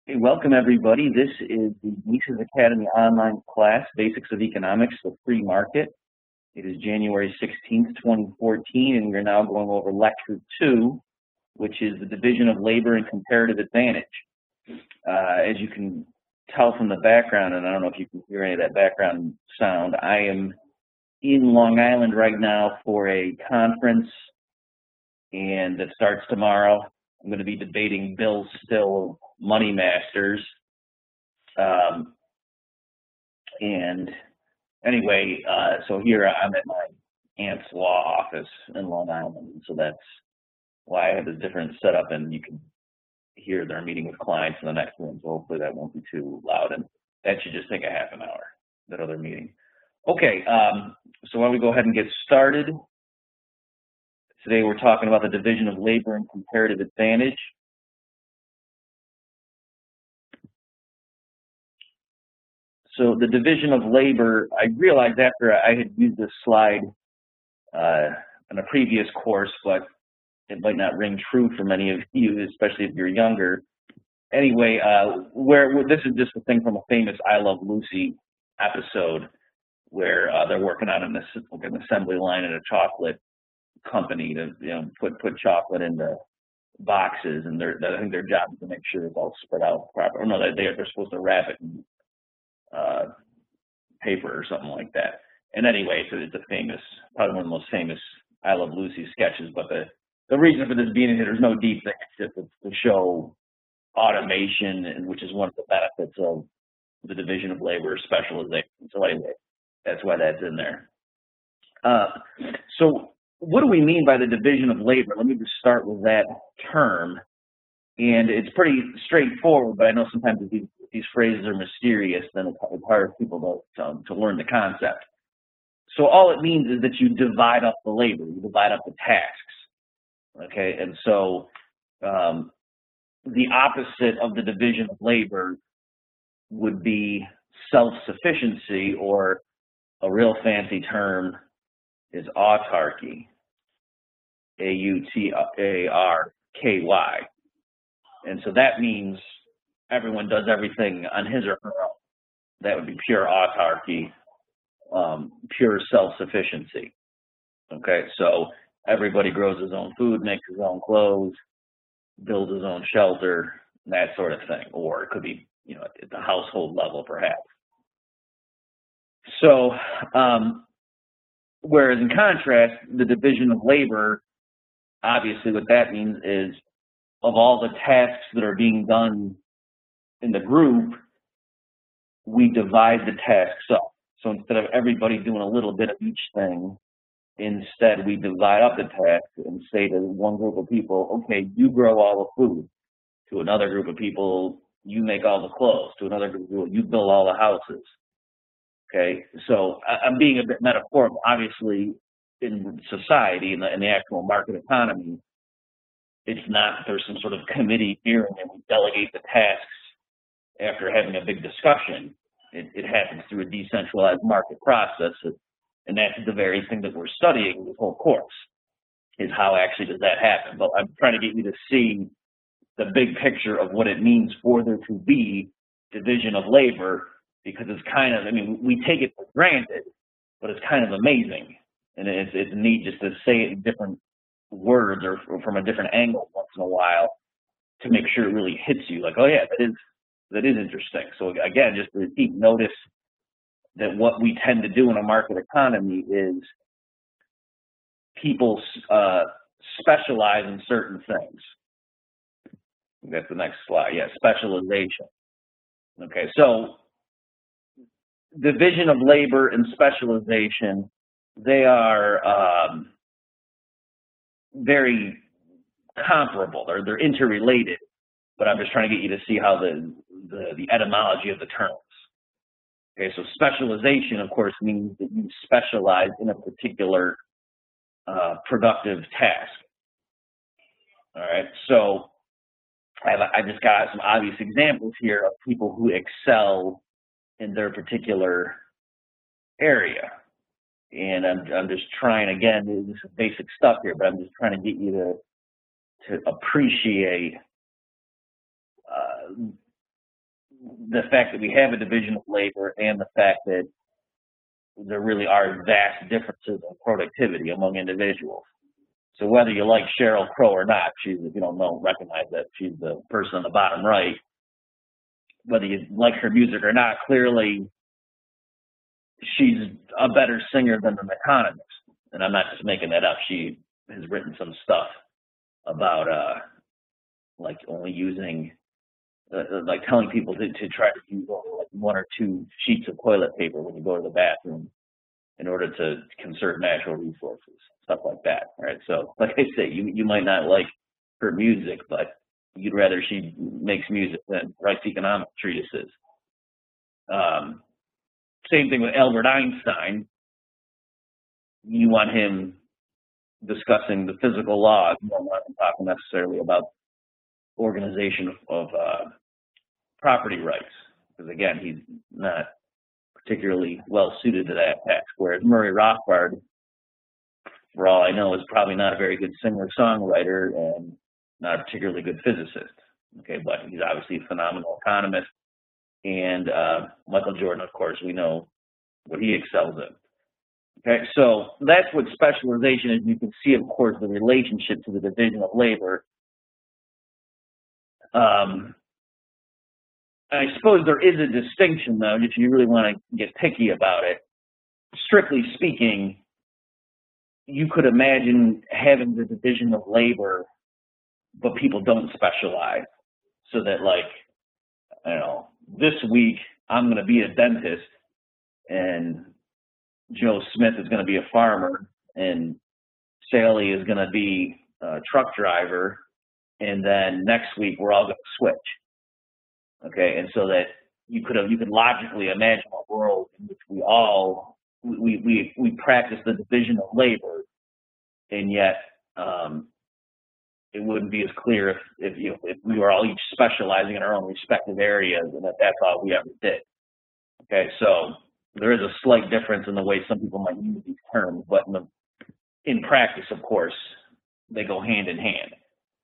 Hey, welcome everybody. This is the Mises Academy online class, Basics of Economics, the Free Market. It is January 16th, 2014, and we're now going over Lecture 2, which is the Division of Labor and Comparative Advantage. As you can tell from the background, and I don't know if you can hear any of that background sound, I am in Long Island right now for a conference, and it starts tomorrow. I'm going to be debating Bill Still, Money Masters. And anyway, so here I'm at my aunt's law office in Long Island. So that's why I have this different setup, and you can hear they're meeting with clients in the next room. So hopefully that won't be too loud, and that should just take a half an hour, that other meeting. Okay, so why don't we go ahead and get started. Today we're talking about the division of labor and comparative advantage. So the division of labor, I realized after I had used this slide in a previous course, but it might not ring true for many of you, especially if you're younger. Anyway, where this is just a thing from a famous I Love Lucy episode where they're working on an assembly line in a chocolate company to put chocolate into boxes, and I think their job is to make sure it's all spread out properly. Or no, they're supposed to wrap it in paper or something like that. And anyway, so it's a famous, probably one of the most famous I Love Lucy sketches. But the reason for this being here, there's no deep thing. It's just to show automation, and which is one of the benefits of the division of labor specialization. So anyway, that's why that's in there. So what do we mean by the division of labor? Let me just start with that term. And it's pretty straightforward, but I know sometimes these phrases are mysterious, then it's hard for people to learn the concept. So all it means is that you divide up the labor, you divide up the tasks, okay? And so the opposite of the division of labor would be self-sufficiency, or a real fancy term is autarky, autarky. And so that means everyone does everything on his or her own. That would be pure autarky, pure self-sufficiency. Okay, so everybody grows his own food, makes his own clothes, builds his own shelter, that sort of thing. Or it could be, at the household level, perhaps. So, whereas in contrast, the division of labor, obviously what that means is, of all the tasks that are being done in the group, we divide the tasks up. So instead of everybody doing a little bit of each thing, instead we divide up the tasks and say to one group of people, okay, you grow all the food. To another group of people, you make all the clothes. To another group of people, you build all the houses. Okay, so I'm being a bit metaphorical. Obviously, in society, in the actual market economy, it's not there's some sort of committee hearing and we delegate the tasks after having a big discussion. It happens through a decentralized market process, and that's the very thing that we're studying this whole course, is how actually does that happen. But I'm trying to get you to see the big picture of what it means for there to be division of labor, because it's kind of, we take it for granted, but it's kind of amazing. And it's neat just to say it in different words or from a different angle once in a while to make sure it really hits you. Like, oh yeah, that is interesting. So again, just to repeat, notice that what we tend to do in a market economy is people specialize in certain things. That's the next slide. Yeah, specialization. Okay, so division of labor and specialization, they are very comparable. They're interrelated, but I'm just trying to get you to see how the etymology of the terms. Okay, so specialization, of course, means that you specialize in a particular productive task. All right, so I just got some obvious examples here of people who excel in their particular area. And I'm just trying, again, this is basic stuff here, but I'm just trying to get you to appreciate the fact that we have a division of labor and the fact that there really are vast differences in productivity among individuals. So whether you like Sheryl Crow or not, she's, if you don't know, recognize that she's the person on the bottom right. Whether you like her music or not, clearly she's a better singer than an economist. And I'm not just making that up. She has written some stuff about like only using, like telling people to try to use only like 1 or 2 sheets of toilet paper when you go to the bathroom in order to conserve natural resources, stuff like that. Right. So, like I say, you might not like her music, but you'd rather she makes music than writes economic treatises. Same thing with Albert Einstein. You want him discussing the physical laws. You don't want him talking necessarily about organization of property rights, because again, he's not particularly well suited to that task. Whereas Murray Rothbard, for all I know, is probably not a very good singer-songwriter and not a particularly good physicist. Okay, but he's obviously a phenomenal economist. And Michael Jordan, of course, we know what he excels in. Okay, so that's what specialization is. You can see, of course, the relationship to the division of labor. I suppose there is a distinction, though, if you really want to get picky about it. Strictly speaking, you could imagine having the division of labor, but people don't specialize. So that, like, I don't know, this week I'm going to be a dentist, and Joe Smith is going to be a farmer, and Sally is going to be a truck driver, and then next week we're all going to switch. Okay, and so that you could logically imagine a world in which we practice the division of labor, and yet it wouldn't be as clear if we were all each specializing in our own respective areas, and that's all we ever did. Okay, so there is a slight difference in the way some people might use these terms, but in practice, of course, they go hand in hand.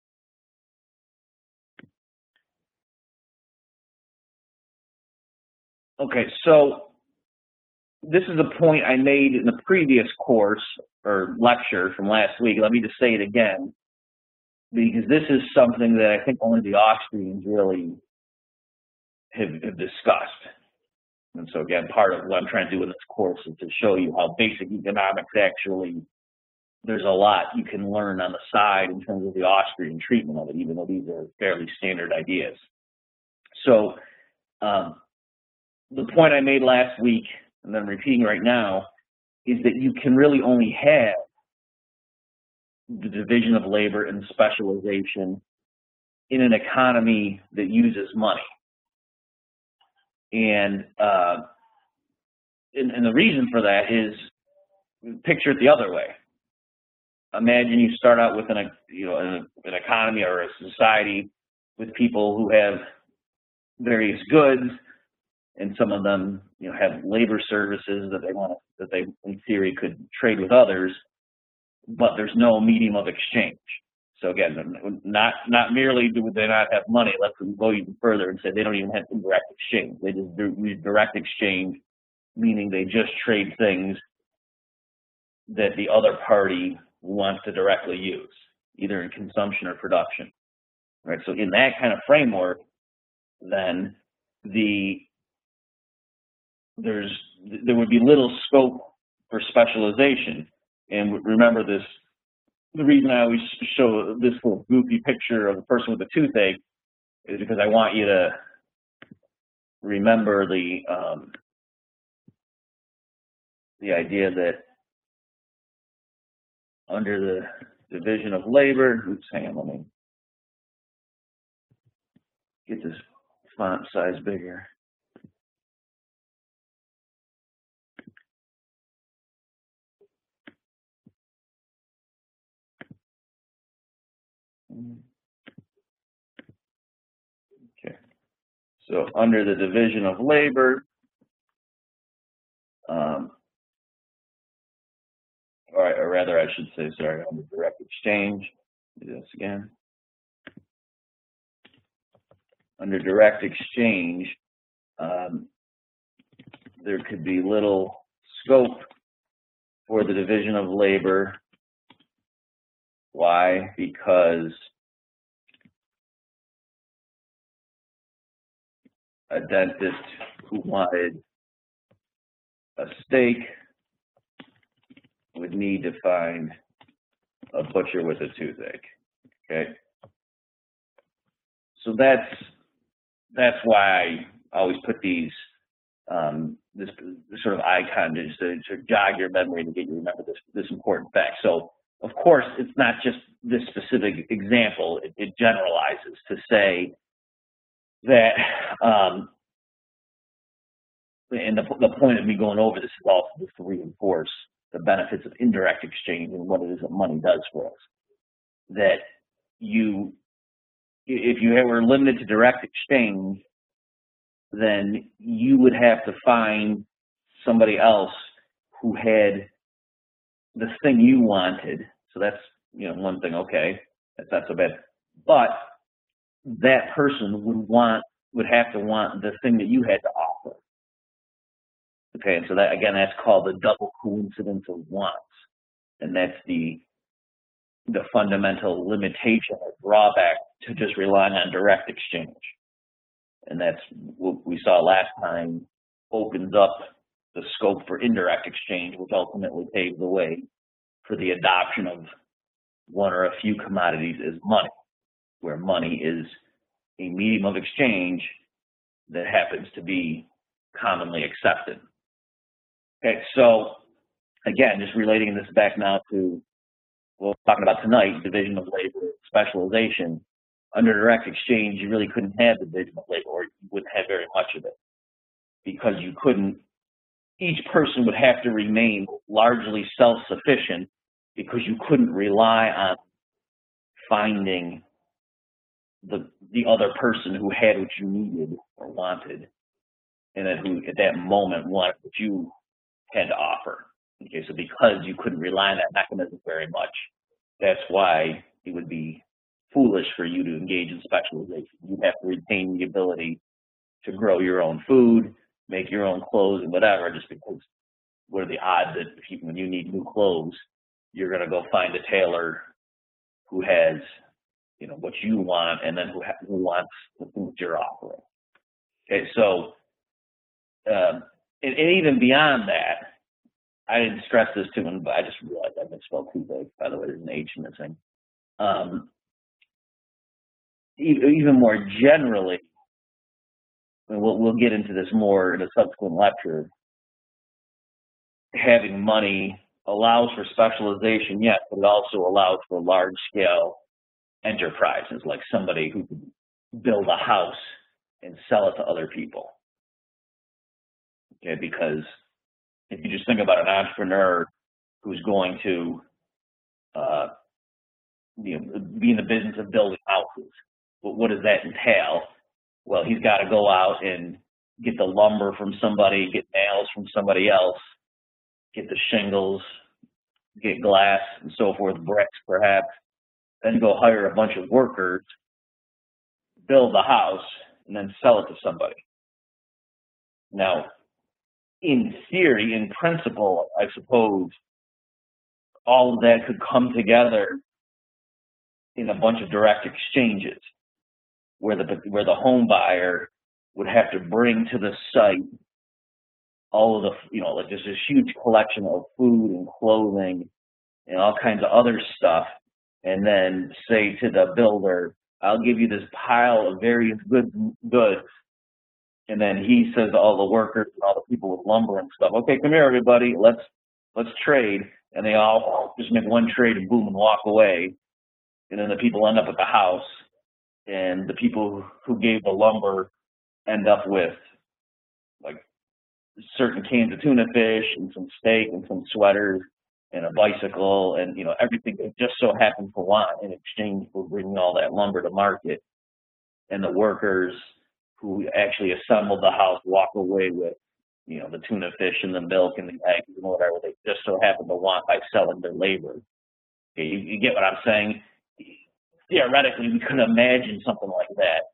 Okay, so this is a point I made in the previous course or lecture from last week. Let me just say it again, because this is something that I think only the Austrians really have discussed. And so again, part of what I'm trying to do in this course is to show you how basic economics actually, there's a lot you can learn on the side in terms of the Austrian treatment of it, even though these are fairly standard ideas. So the point I made last week, and then I'm repeating right now, is that you can really only have the division of labor and specialization in an economy that uses money. And the reason for that is, picture it the other way. Imagine you start out with an economy or a society with people who have various goods, and some of them have labor services that they in theory could trade with others, but there's no medium of exchange. So again, not merely do they not have money, let's go even further and say they don't even have indirect exchange. They just do direct exchange, meaning they just trade things that the other party wants to directly use, either in consumption or production. Right? So in that kind of framework, then there would be little scope for specialization. And remember this, the reason I always show this little goofy picture of the person with the toothache is because I want you to remember the idea that under the division of labor, hang on, let me get this font size bigger. Okay, so under the division of labor, or rather I should say, sorry, under direct exchange, do this again. Under direct exchange, there could be little scope for the division of labor. Why? Because a dentist who wanted a steak would need to find a butcher with a toothache. Okay, so that's why I always put these this sort of icon just to jog your memory to get you to remember this important fact. So of course it's not just this specific example; it generalizes to say that. And the point of me going over this is also just to reinforce the benefits of indirect exchange and what it is that money does for us. That if you were limited to direct exchange, then you would have to find somebody else who had the thing you wanted. So that's, one thing, okay, that's not so bad. But that person would have to want the thing that you had to offer. Okay, and so that, again, that's called the double coincidence of wants. And that's the fundamental limitation or drawback to just relying on direct exchange. And that's what we saw last time, opens up the scope for indirect exchange, which ultimately paves the way for the adoption of one or a few commodities as money, where money is a medium of exchange that happens to be commonly accepted. Okay, so again, just relating this back now to what we're talking about tonight, division of labor, specialization. Under direct exchange, you really couldn't have division of labor, or you wouldn't have very much of it, because you couldn't, each person would have to remain largely self-sufficient, because you couldn't rely on finding the other person who had what you needed or wanted, and then who at that moment wanted what you had to offer. Okay, so because you couldn't rely on that mechanism very much, that's why it would be foolish for you to engage in specialization. You have to retain the ability to grow your own food, make your own clothes and whatever, just because what are the odds that when you need new clothes, you're going to go find a tailor who has, what you want, and then who wants the things you're offering. Okay, so, and even beyond that, I didn't stress this to him, but I just realized I misspelled toothache. By the way, there's an H missing. Even more generally, and we'll get into this more in a subsequent lecture, having money allows for specialization, yes, but it also allows for large-scale enterprises, like somebody who can build a house and sell it to other people. Okay, because if you just think about an entrepreneur who's going to be in the business of building houses, what does that entail? Well, he's got to go out and get the lumber from somebody, get nails from somebody else, get the shingles, get glass and so forth, bricks perhaps, then go hire a bunch of workers, build the house, and then sell it to somebody. Now, in theory, in principle, I suppose all of that could come together in a bunch of direct exchanges, where the home buyer would have to bring to the site all of the, like just this huge collection of food and clothing and all kinds of other stuff, and then say to the builder, I'll give you this pile of various goods, and then he says to all the workers and all the people with lumber and stuff, okay, come here everybody, let's trade, and they all just make one trade and boom and walk away, and then the people end up at the house, and the people who gave the lumber end up with like certain cans of tuna fish and some steak and some sweaters and a bicycle and everything they just so happen to want in exchange for bringing all that lumber to market. And the workers who actually assembled the house walk away with the tuna fish and the milk and the eggs and whatever they just so happen to want by selling their labor. Okay, you get what I'm saying? Theoretically, we could imagine something like that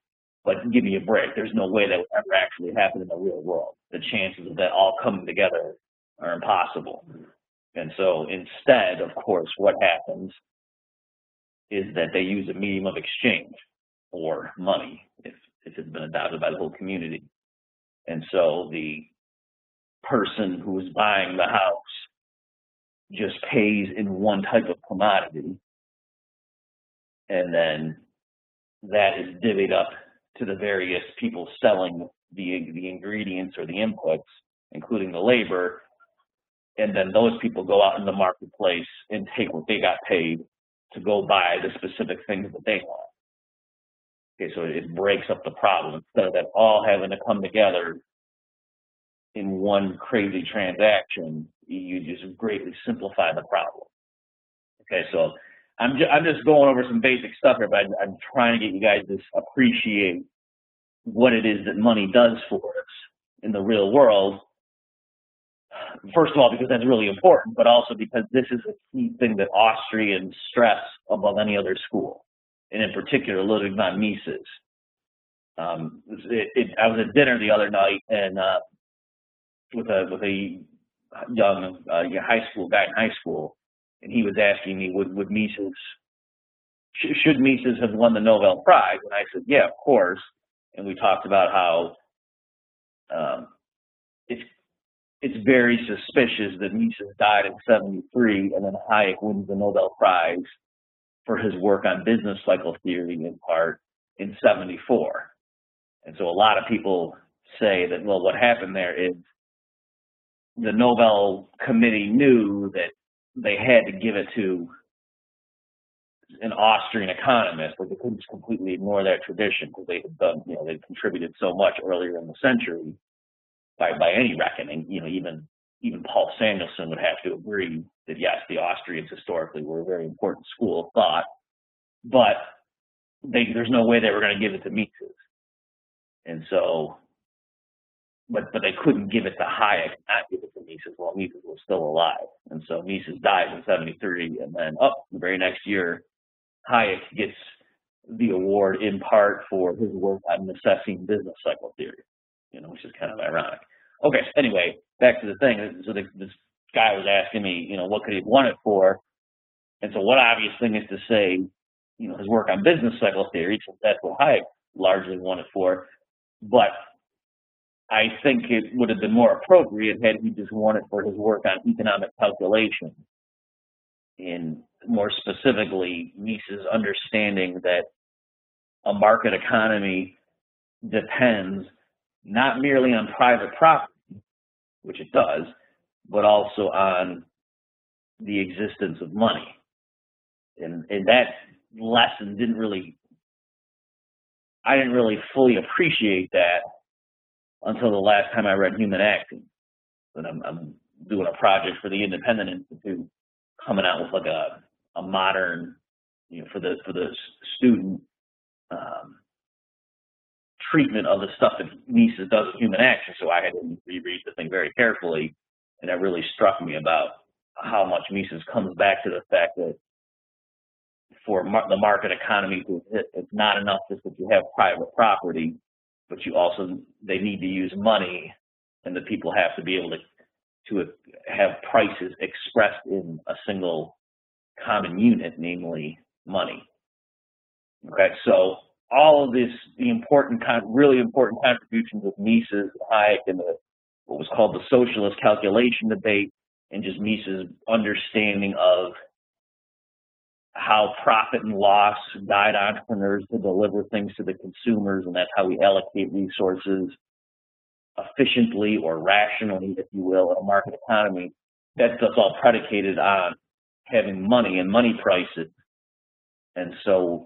But give me a break. There's no way that would ever actually happen in the real world. The chances of that all coming together are impossible. And so instead, of course, what happens is that they use a medium of exchange, or money, if it's been adopted by the whole community. And so the person who is buying the house just pays in one type of commodity, and then that is divvied up to the various people selling the ingredients or the inputs, including the labor, and then those people go out in the marketplace and take what they got paid to go buy the specific things that they want. Okay, so it breaks up the problem. Instead of that all having to come together in one crazy transaction, you just greatly simplify the problem. Okay, so I'm just going over some basic stuff here, but I'm trying to get you guys to appreciate what it is that money does for us in the real world. First of all, because that's really important, but also because this is a key thing that Austrians stress above any other school, and in particular Ludwig von Mises. I was at dinner the other night and with a young high school guy in high school, and he was asking me, would Mises, should Mises have won the Nobel Prize? And I said, yeah, of course. And we talked about how it's very suspicious that Mises died in '73, and then Hayek wins the Nobel Prize for his work on business cycle theory in part in '74. And so a lot of people say that, well, what happened there is the Nobel Committee knew that they had to give it to an Austrian economist, but they couldn't just completely ignore that tradition because they had done, they contributed so much earlier in the century by any reckoning. Even Paul Samuelson would have to agree that yes, the Austrians historically were a very important school of thought, but there's no way they were going to give it to Mises. And so, but they couldn't give it to Hayek, not give it to Mises while Mises was still alive. And so Mises dies in '73, and then the very next year, Hayek gets the award in part for his work on assessing business cycle theory, which is kind of ironic. Okay, so anyway, back to the thing. So this guy was asking me, what could he have won it for? And so one obvious thing is to say, his work on business cycle theory, since that's what Hayek largely won it for. But I think it would have been more appropriate had he just won it for his work on economic calculation. And more specifically, Mises' understanding that a market economy depends not merely on private property, which it does, but also on the existence of money. And that lesson I didn't really fully appreciate that until the last time I read Human Acting. And I'm doing a project for the Independent Institute, coming out with like a modern, for the student treatment of the stuff that Mises does in Human Action. So I had to reread the thing very carefully, and it really struck me about how much Mises comes back to the fact that for the market economy to exist, it's not enough just that you have private property, but they need to use money, and the people have to be able to have prices expressed in a single common unit, namely money. Okay, so all of this, really important contributions of Mises, Hayek, and what was called the socialist calculation debate, and just Mises' understanding of how profit and loss guide entrepreneurs to deliver things to the consumers, and that's how we allocate resources efficiently or rationally, if you will, in a market economy. That's all predicated on having money and money prices. And so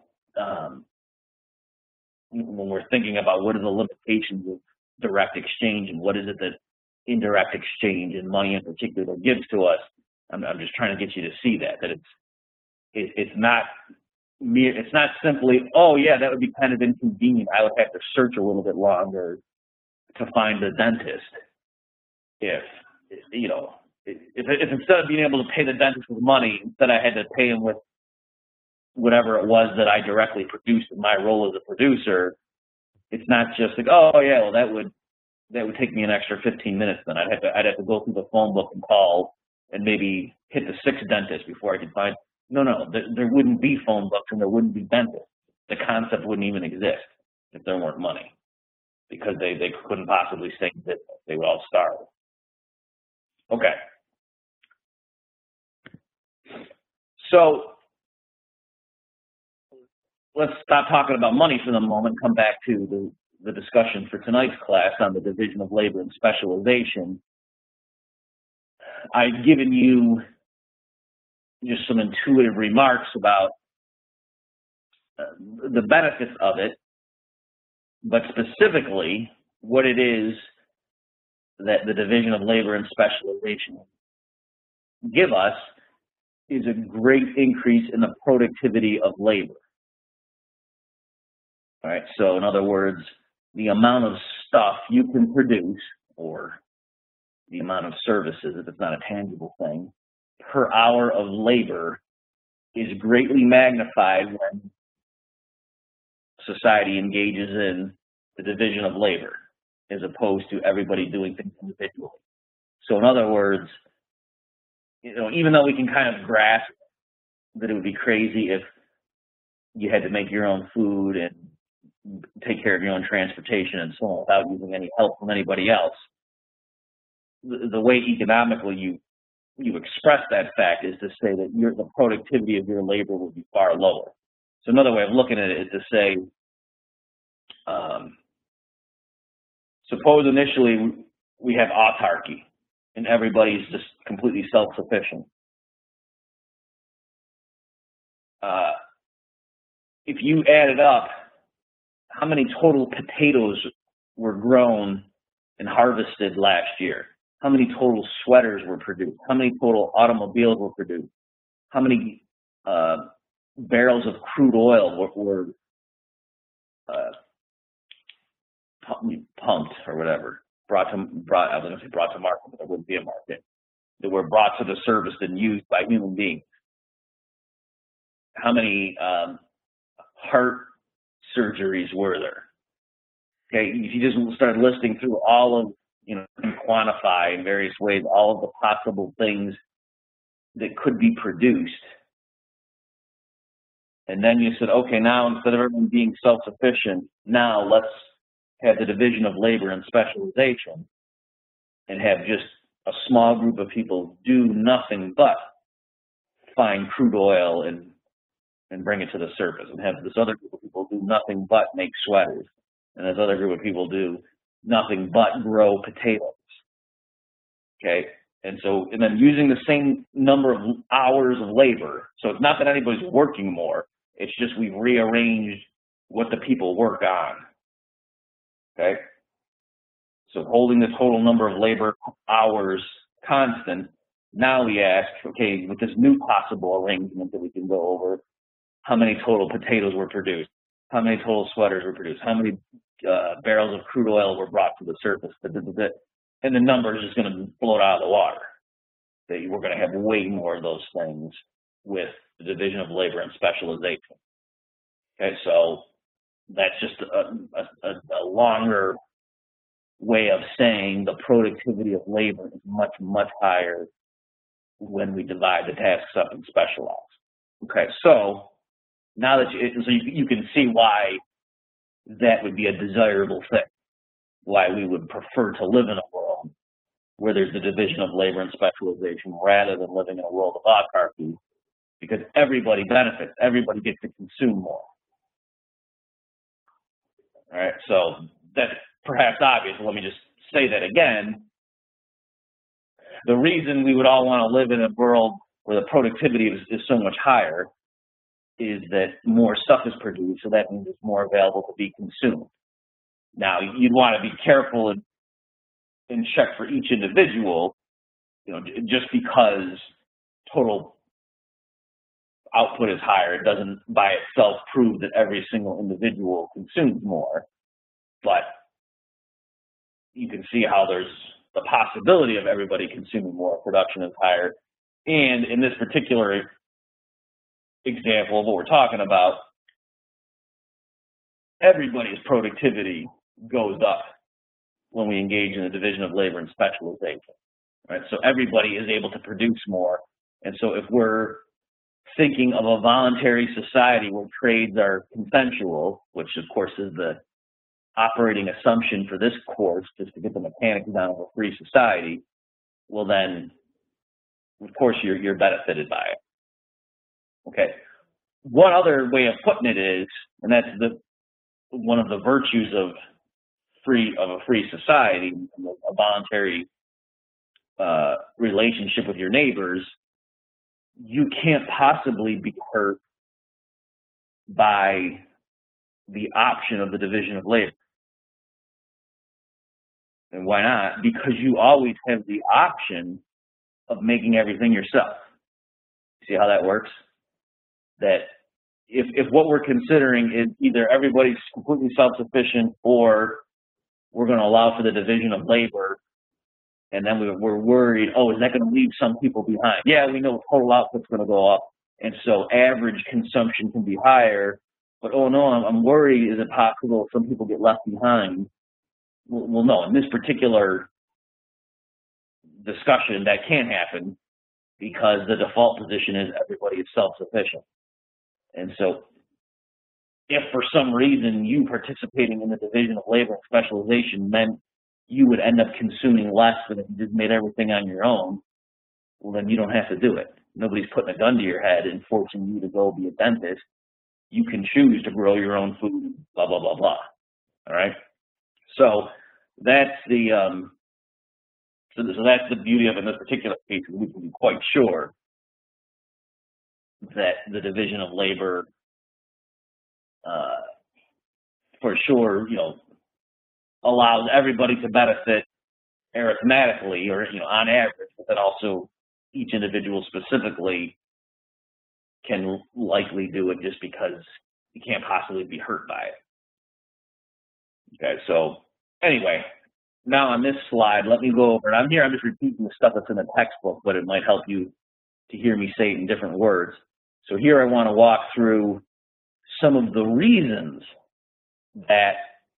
when we're thinking about what are the limitations of direct exchange and what is it that indirect exchange and money in particular gives to us, I'm just trying to get you to see that it's not simply, oh yeah, that would be kind of inconvenient, I would have to search a little bit longer to find the dentist. If instead of being able to pay the dentist with money, instead I had to pay him with whatever it was that I directly produced in my role as a producer, it's not just like, oh yeah, well that would take me an extra 15 minutes. Then I'd have to go through the phone book and call and maybe hit the 6th dentist before I could find. No, there wouldn't be phone books and there wouldn't be dentists. The concept wouldn't even exist if there weren't money, because they couldn't possibly stay in business. They would all starve. Okay. So let's stop talking about money for the moment, come back to the discussion for tonight's class on the division of labor and specialization. I've given you just some intuitive remarks about the benefits of it, but specifically what it is that the division of labor and specialization give us is a great increase in the productivity of labor. All right, so in other words, the amount of stuff you can produce, or the amount of services, if it's not a tangible thing, per hour of labor is greatly magnified when society engages in the division of labor, as opposed to everybody doing things individually. So in other words, even though we can kind of grasp that it would be crazy if you had to make your own food and take care of your own transportation and so on without using any help from anybody else, the way economically you express that fact is to say that the productivity of your labor will be far lower. So another way of looking at it is to say, suppose initially we have autarky and everybody's just completely self-sufficient. If you added up how many total potatoes were grown and harvested last year, how many total sweaters were produced, how many total automobiles were produced, how many barrels of crude oil were pumped or whatever, I was going to say brought to market, but there wouldn't be a market, that were brought to the service and used by human beings. How many heart surgeries were there? Okay, if you just start listing through all of, and quantify in various ways all of the possible things that could be produced, and then you said, okay, now instead of everyone being self-sufficient, now let's have the division of labor and specialization and have just a small group of people do nothing but find crude oil and bring it to the surface, and have this other group of people do nothing but make sweaters, and this other group of people do nothing but grow potatoes. Okay, and then using the same number of hours of labor, so it's not that anybody's working more, it's just we've rearranged what the people work on. Okay, so holding the total number of labor hours constant, now we ask, okay, with this new possible arrangement that we can go over, how many total potatoes were produced, how many total sweaters were produced, how many barrels of crude oil were brought to the surface, and the number is just going to blow it out of the water. That we're going to have way more of those things with the division of labor and specialization. Okay, so that's just a longer way of saying the productivity of labor is much, much higher when we divide the tasks up and specialize. Okay, so now that you can see why that would be a desirable thing, why we would prefer to live in a world where there's the division of labor and specialization rather than living in a world of autarky, because everybody benefits, everybody gets to consume more. All right, so that's perhaps obvious. Let me just say that again. The reason we would all want to live in a world where the productivity is so much higher is that more stuff is produced, so that means it's more available to be consumed. Now, you'd want to be careful and check for each individual, just because total output is higher, it doesn't by itself prove that every single individual consumes more, but you can see how there's the possibility of everybody consuming more, production is higher. And in this particular example of what we're talking about, everybody's productivity goes up when we engage in the division of labor and specialization, right? So everybody is able to produce more. And so if we're thinking of a voluntary society where trades are consensual, which of course is the operating assumption for this course, just to get the mechanics down of a free society, well then, of course, you're benefited by it. Okay. One other way of putting it is, and that's one of the virtues of a free society, a voluntary relationship with your neighbors, you can't possibly be hurt by the option of the division of labor. And why not? Because you always have the option of making everything yourself. See how that works? That if what we're considering is either everybody's completely self-sufficient or we're going to allow for the division of labor, and then we're worried, oh, is that going to leave some people behind? Yeah, we know total output's going to go up, and so average consumption can be higher, but oh no, I'm worried, is it possible some people get left behind? Well, no, in this particular discussion, that can't happen because the default position is everybody is self-sufficient. And so if for some reason you participating in the division of labor and specialization meant you would end up consuming less than if you just made everything on your own, well, then you don't have to do it. Nobody's putting a gun to your head and forcing you to go be a dentist. You can choose to grow your own food, blah, blah, blah, blah. All right? So that's the so that's the beauty of it in this particular case. We can be quite sure that the division of labor, for sure, allows everybody to benefit arithmetically or on average, but that also each individual specifically can likely do it just because you can't possibly be hurt by it. Okay, so anyway, now on this slide, let me go over it. I'm just repeating the stuff that's in the textbook, but it might help you to hear me say it in different words. So here I want to walk through some of the reasons that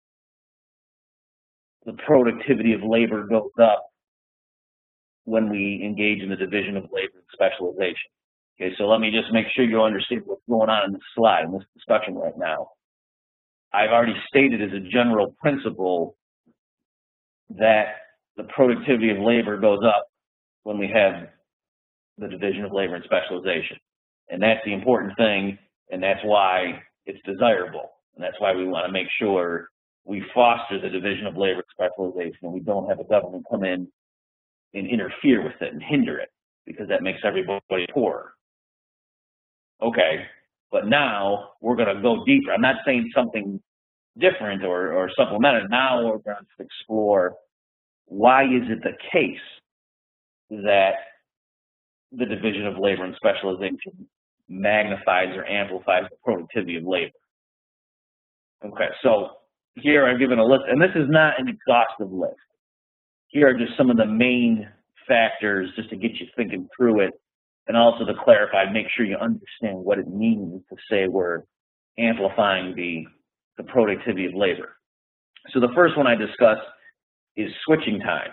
the productivity of labor goes up when we engage in the division of labor and specialization. Okay, so let me just make sure you understand what's going on in this slide, in this discussion right now. I've already stated as a general principle that the productivity of labor goes up when we have the division of labor and specialization. And that's the important thing, and that's why it's desirable. And that's why we want to make sure we foster the division of labor and specialization, and we don't have the government come in and interfere with it and hinder it, because that makes everybody poorer. Okay, but now we're going to go deeper. I'm not saying something different or supplemental. Now we're going to explore why is it the case that the division of labor and specialization magnifies or amplifies the productivity of labor. Okay, so here I've given a list, and this is not an exhaustive list. Here are just some of the main factors just to get you thinking through it, and also to clarify, make sure you understand what it means to say we're amplifying the productivity of labor. So the first one I discussed is switching time.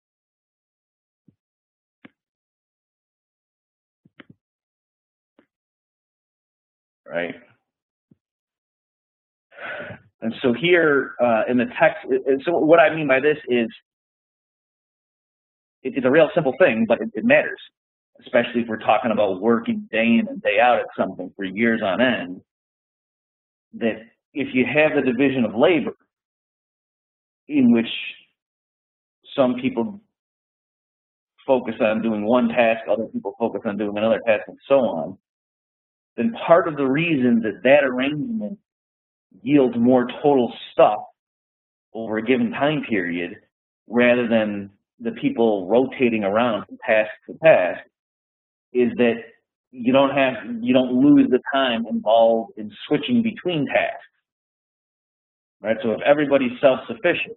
Right? And so here in the text, so what I mean by this is it's a real simple thing, but it matters, especially if we're talking about working day in and day out at something for years on end, that if you have the division of labor in which some people focus on doing one task, other people focus on doing another task, and so on, then part of the reason that arrangement yields more total stuff over a given time period rather than the people rotating around from task to task is that you don't lose the time involved in switching between tasks. Right? So if everybody's self-sufficient,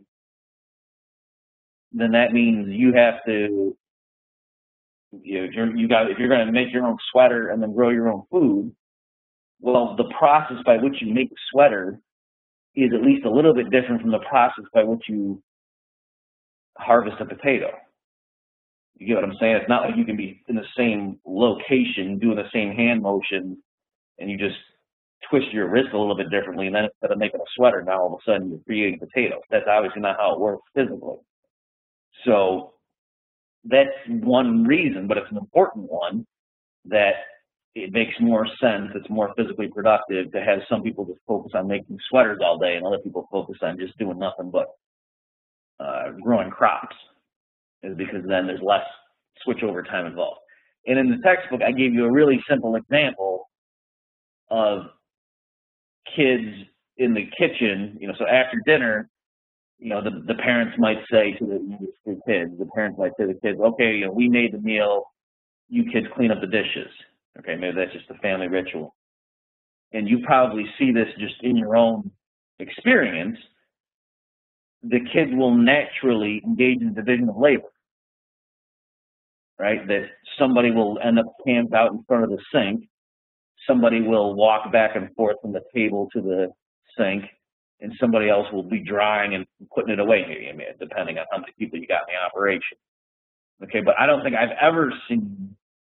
then that means you have to, if you're going to make your own sweater and then grow your own food, well, the process by which you make the sweater is at least a little bit different from the process by which you harvest a potato. You get what I'm saying? It's not like you can be in the same location doing the same hand motion and you just twist your wrist a little bit differently, and then instead of making a sweater, now all of a sudden you're creating potatoes. That's obviously not how it works physically. So that's one reason, but it's an important one, that it makes more sense, it's more physically productive to have some people just focus on making sweaters all day and other people focus on just doing nothing but growing crops, is because then there's less switchover time involved. And in the textbook, I gave you a really simple example of kids in the kitchen, so after dinner, the parents might say to the kids, okay, we made the meal, you kids clean up the dishes. Okay, maybe that's just a family ritual. And you probably see this just in your own experience. The kids will naturally engage in division of labor, right? That somebody will end up camped out in front of the sink. Somebody will walk back and forth from the table to the sink, and somebody else will be drying and putting it away, maybe, depending on how many people you got in the operation. Okay, but I don't think I've ever seen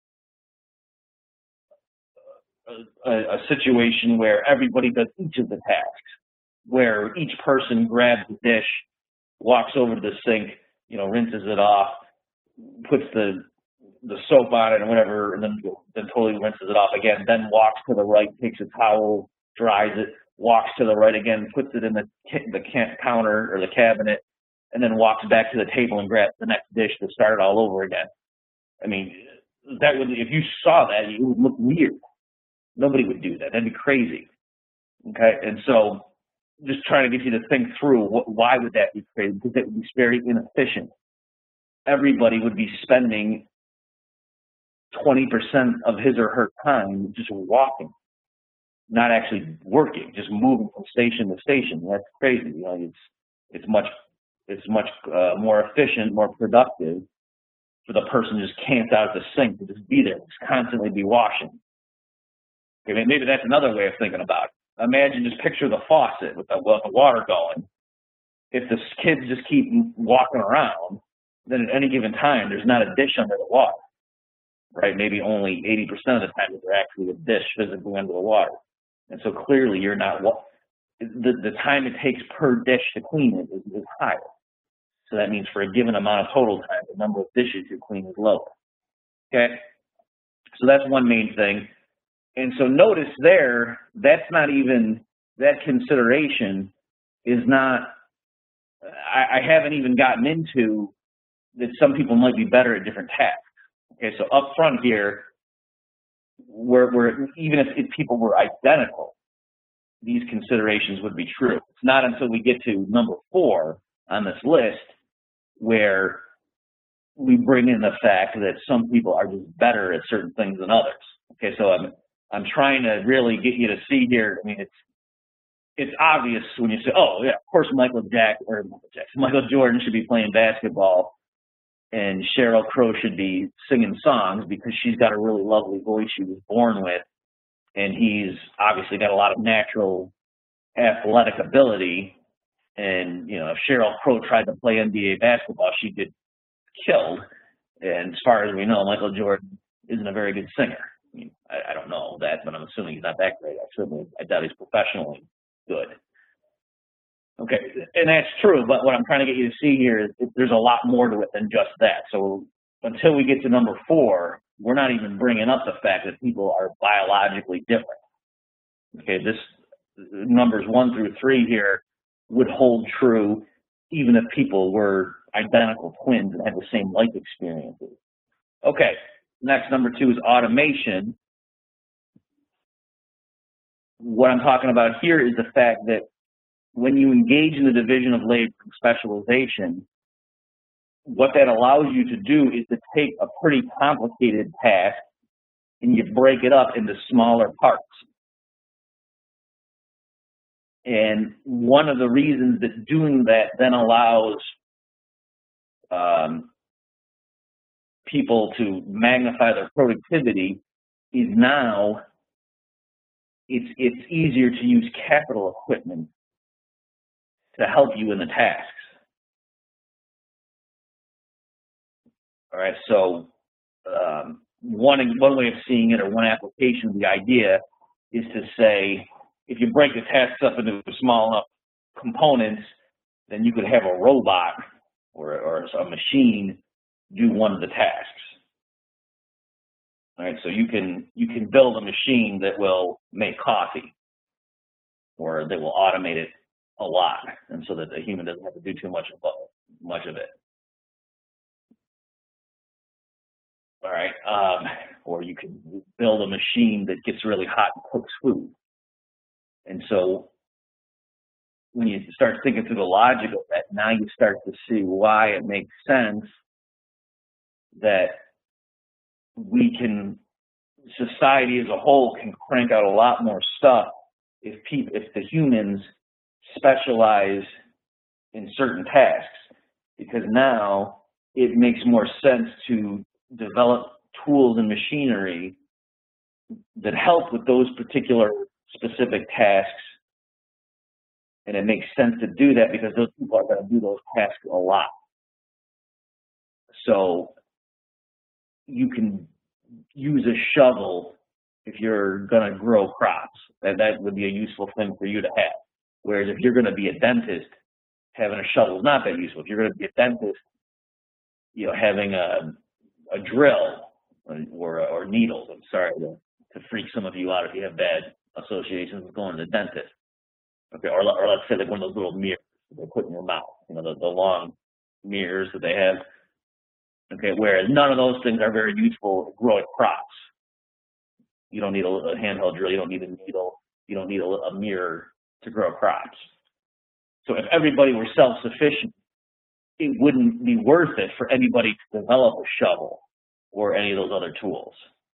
a situation where everybody does each of the tasks, where each person grabs the dish, walks over to the sink, rinses it off, puts the soap on it or whatever, and then totally rinses it off again, then walks to the right, takes a towel, dries it, walks to the right again, puts it in the counter or the cabinet, and then walks back to the table and grabs the next dish to start it all over again. I mean, that would, if you saw that, it would look weird. Nobody would do that. That'd be crazy. Okay, and so just trying to get you to think through why would that be crazy? Because it would be very inefficient. Everybody would be spending 20% of his or her time just walking, not actually working, just moving from station to station. That's crazy. It's much more efficient, more productive for the person just camped out at the sink to just be there, just constantly be washing. Okay, maybe that's another way of thinking about it. Imagine, just picture the faucet with the water going. If the kids just keep walking around, then at any given time, there's not a dish under the water, right? Maybe only 80% of the time there's actually a dish physically under the water. And so clearly you're not, the time it takes per dish to clean it is higher. So that means for a given amount of total time, the number of dishes you clean is lower. Okay? So that's one main thing. And so notice there, that's not even, that consideration is not, I haven't even gotten into that some people might be better at different tasks. Okay, so up front here, where even if people were identical, these considerations would be true. It's not until we get to number 4 on this list where we bring in the fact that some people are just better at certain things than others. Okay, so I'm trying to really get you to see here. I mean, it's obvious when you say, oh yeah, of course Michael Jordan should be playing basketball and Sheryl Crow should be singing songs because she's got a really lovely voice she was born with, and he's obviously got a lot of natural athletic ability. And if Sheryl Crow tried to play NBA basketball, she'd get killed. And as far as we know, Michael Jordan isn't a very good singer. I mean, I don't know that, but I'm assuming he's not that great. I doubt he's professionally good. Okay, and that's true, but what I'm trying to get you to see here is there's a lot more to it than just that. So until we get to number 4, we're not even bringing up the fact that people are biologically different. Okay, this numbers 1 through 3 here would hold true even if people were identical twins and had the same life experiences. Okay, next, number 2 is automation. What I'm talking about here is the fact that when you engage in the division of labor and specialization, what that allows you to do is to take a pretty complicated task and you break it up into smaller parts. And one of the reasons that doing that then allows people to magnify their productivity is now it's easier to use capital equipment to help you in the tasks. All right, so one way of seeing it, or one application of the idea, is to say, if you break the tasks up into small enough components, then you could have a robot or a machine do one of the tasks. All right, so you can build a machine that will make coffee, or that will automate it a lot, and so that the human doesn't have to do too much of it. All right, or you can build a machine that gets really hot and cooks food. And so when you start thinking through the logic of that, now you start to see why it makes sense that society as a whole can crank out a lot more stuff if the humans specialize in certain tasks, because now it makes more sense to develop tools and machinery that help with those particular specific tasks. And it makes sense to do that because those people are going to do those tasks a lot. So you can use a shovel if you're going to grow crops. That would be a useful thing for you to have. Whereas if you're going to be a dentist, having a shovel is not that useful. If you're going to be a dentist, having a drill or needles. I'm sorry to freak some of you out if you have bad associations with going to the dentist. Okay, or let's say like one of those little mirrors that they put in your mouth, the long mirrors that they have. Okay, whereas none of those things are very useful growing crops. You don't need a handheld drill, you don't need a needle, you don't need a mirror to grow crops. So if everybody were self-sufficient, it wouldn't be worth it for anybody to develop a shovel or any of those other tools.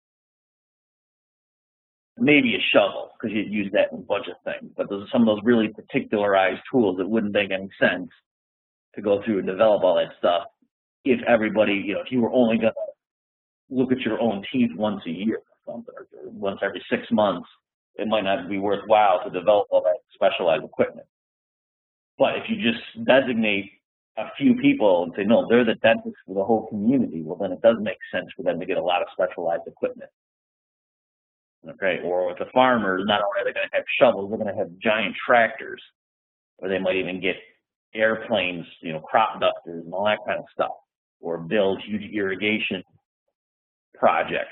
Maybe a shovel, because you'd use that in a bunch of things, but those are some of those really particularized tools that wouldn't make any sense to go through and develop all that stuff if everybody, if you were only going to look at your own teeth once a year or something, or once every 6 months, it might not be worthwhile to develop all that specialized equipment. But if you just designate a few people and say, no, they're the dentists for the whole community, well, then it does make sense for them to get a lot of specialized equipment. Okay, or with the farmers, not only are they going to have shovels, they're going to have giant tractors, or they might even get airplanes, crop dusters and all that kind of stuff, or build huge irrigation projects.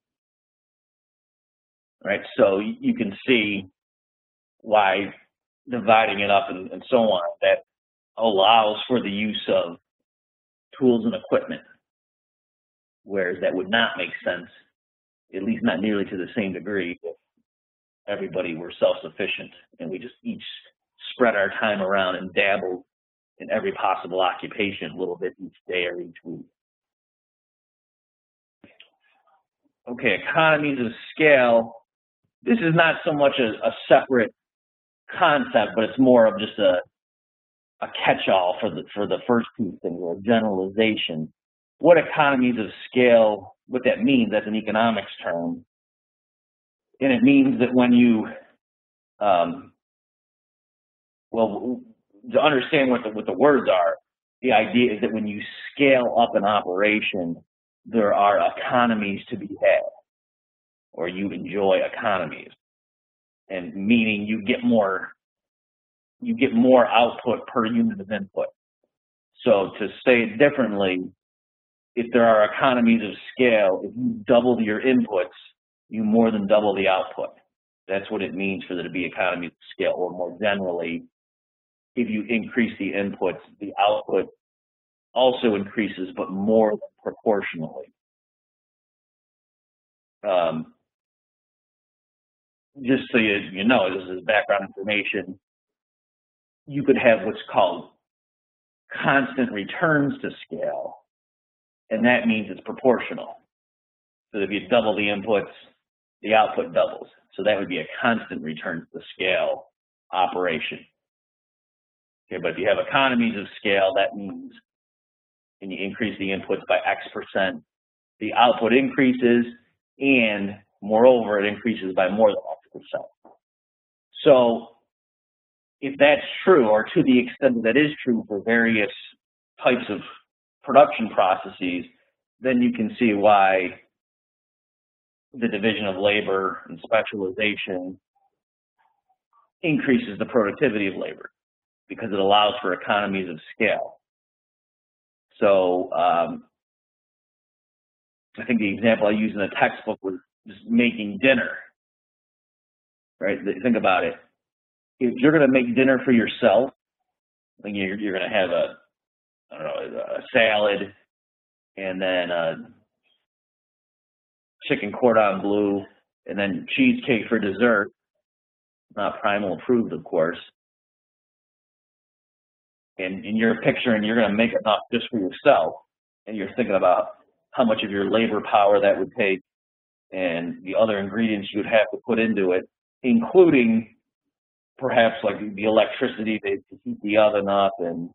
Right, so you can see why dividing it up and so on, that allows for the use of tools and equipment, whereas that would not make sense, at least not nearly to the same degree, if everybody were self-sufficient and we just each spread our time around and dabbled in every possible occupation a little bit each day or each week. Okay, economies of scale. This is not so much a separate concept, but it's more of just a catch-all for the first two things, or a generalization. What economies of scale, what that means, that's an economics term. And it means that when you, to understand what the words are, the idea is that when you scale up an operation, there are economies to be had, or you enjoy economies, and meaning you get more output per unit of input. So to say it differently, if there are economies of scale, if you double your inputs, you more than double the output. That's what it means for there to be economies of scale, or more generally, if you increase the inputs, the output also increases, but more than proportionally. Just so you know, this is background information, you could have what's called constant returns to scale, and that means it's proportional. So if you double the inputs, the output doubles. So that would be a constant return to scale operation. Okay, but if you have economies of scale, that means, and you increase the inputs by X%, the output increases, and moreover, it increases by more than X%. So if that's true, or to the extent that is true for various types of production processes, then you can see why the division of labor and specialization increases the productivity of labor, because it allows for economies of scale. So I think the example I used in the textbook was just making dinner, right? Think about it. If you're going to make dinner for yourself, then you're going to have a salad, and then a chicken cordon bleu, and then cheesecake for dessert. Not Primal approved, of course. And in your picture, and you're going to make enough just for yourself, and you're thinking about how much of your labor power that would take and the other ingredients you would have to put into it, including perhaps like the electricity to heat the oven up, and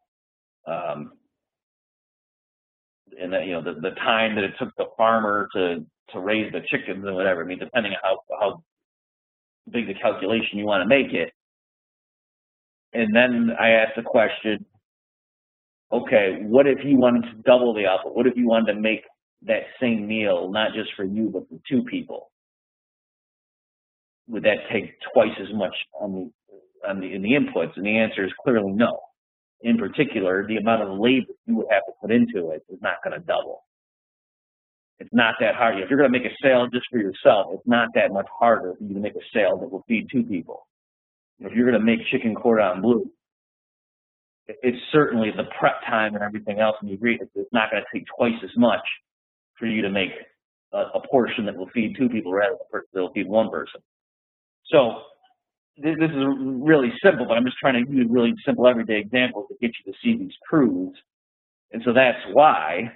that, you know, the time that it took the farmer to raise the chickens and whatever. I mean, depending on how big the calculation you want to make it. And then I asked the question, okay, what if you wanted to double the output? What if you wanted to make that same meal, not just for you, but for two people? Would that take twice as much in the inputs? And the answer is clearly no. In particular, the amount of labor you would have to put into it is not going to double. It's not that hard. If you're going to make a salad just for yourself, it's not that much harder for you to make a salad that will feed two people. If you're going to make chicken cordon bleu, it's certainly the prep time and everything else, and you agree it's not going to take twice as much for you to make a portion that will feed two people rather than that will feed one person. So this is really simple, but I'm just trying to use really simple everyday examples to get you to see these truths. And so that's why,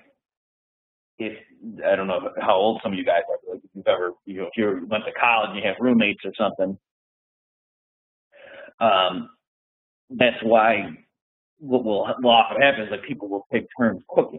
I don't know how old some of you guys are, like if you've ever, if you went to college and you have roommates or something, that's why what will often happen is like people will take turns cooking.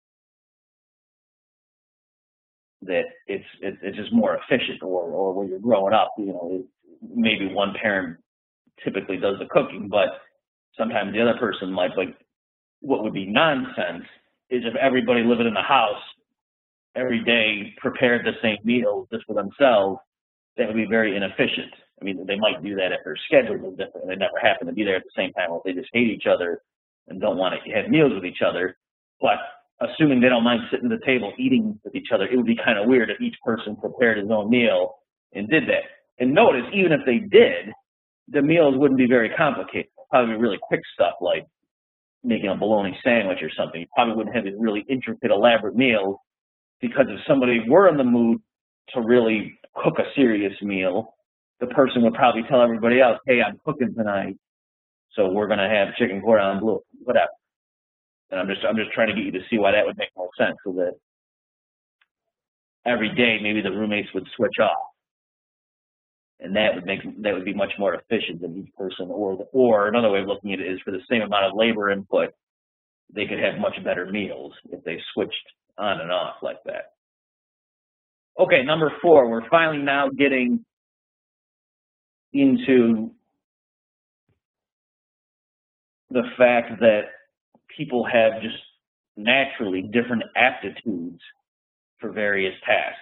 That it's just more efficient, or when you're growing up, maybe one parent typically does the cooking, but sometimes the other person might. Like, what would be nonsense is if everybody living in the house every day prepared the same meal just for themselves. That would be very inefficient. I mean, they might do that if their schedules are different and they never happen to be there at the same time, or they just hate each other and don't want to have meals with each other. But assuming they don't mind sitting at the table eating with each other, it would be kind of weird if each person prepared his own meal and did that. And notice, even if they did, the meals wouldn't be very complicated. Probably really quick stuff like making a bologna sandwich or something. You probably wouldn't have these really intricate, elaborate meals, because if somebody were in the mood to really cook a serious meal, the person would probably tell everybody else, hey, I'm cooking tonight, so we're going to have chicken cordon bleu, whatever. And I'm just trying to get you to see why that would make more sense, so that every day maybe the roommates would switch off, and that would be much more efficient than each person. Or another way of looking at it is, for the same amount of labor input, they could have much better meals if they switched on and off like that. Okay, number 4, we're finally now getting into the fact that people have just naturally different aptitudes for various tasks.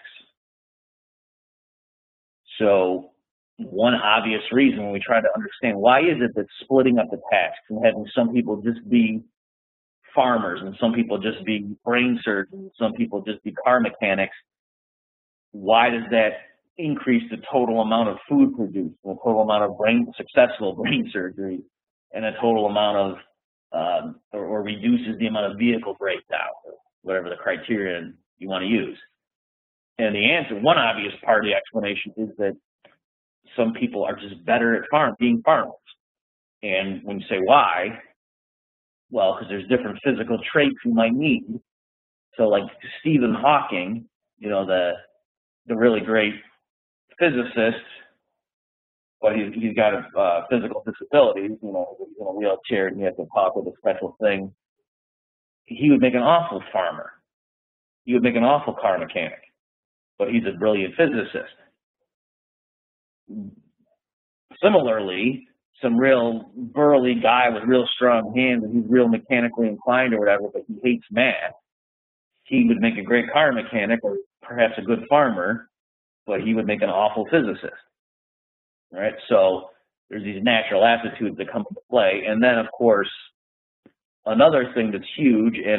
So one obvious reason when we try to understand why is it that splitting up the tasks and having some people just be farmers and some people just be brain surgeons, some people just be car mechanics, why does that increase the total amount of food produced, the total amount of successful brain surgery, and a total amount of, or reduces the amount of vehicle breakdown, or whatever the criterion you want to use? And the answer, one obvious part of the explanation, is that some people are just better at being farmers. And when you say why, well, because there's different physical traits you might need. So like Stephen Hawking, the really great physicist, but he's got a physical disability, he's in a wheelchair and he has to talk with a special thing. He would make an awful farmer. He would make an awful car mechanic, but he's a brilliant physicist. Similarly, some real burly guy with real strong hands and he's real mechanically inclined or whatever, but he hates math, he would make a great car mechanic or perhaps a good farmer, but he would make an awful physicist, right? So there's these natural aptitudes that come into play. And then, of course, another thing that's huge, and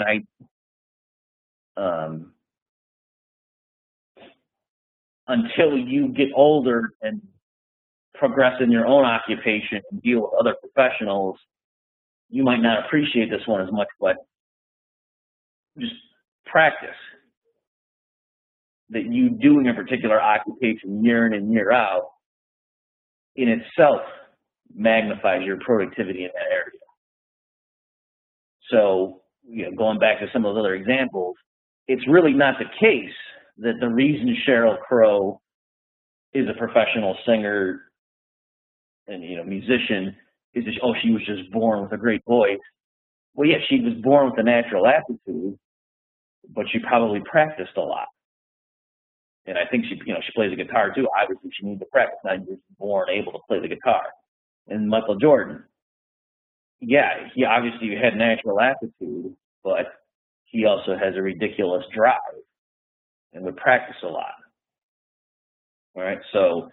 until you get older and progress in your own occupation and deal with other professionals, you might not appreciate this one as much, but just practice that you doing a particular occupation year in and year out in itself magnifies your productivity in that area. So, going back to some of those other examples, it's really not the case that the reason Sheryl Crow is a professional singer and musician is just, she was just born with a great voice. Well, yeah, she was born with a natural aptitude, but she probably practiced a lot. And I think she plays the guitar too. Obviously, she needs to practice. Not just born able to play the guitar. And Michael Jordan, yeah, he obviously had natural aptitude, but he also has a ridiculous drive and would practice a lot. All right, so,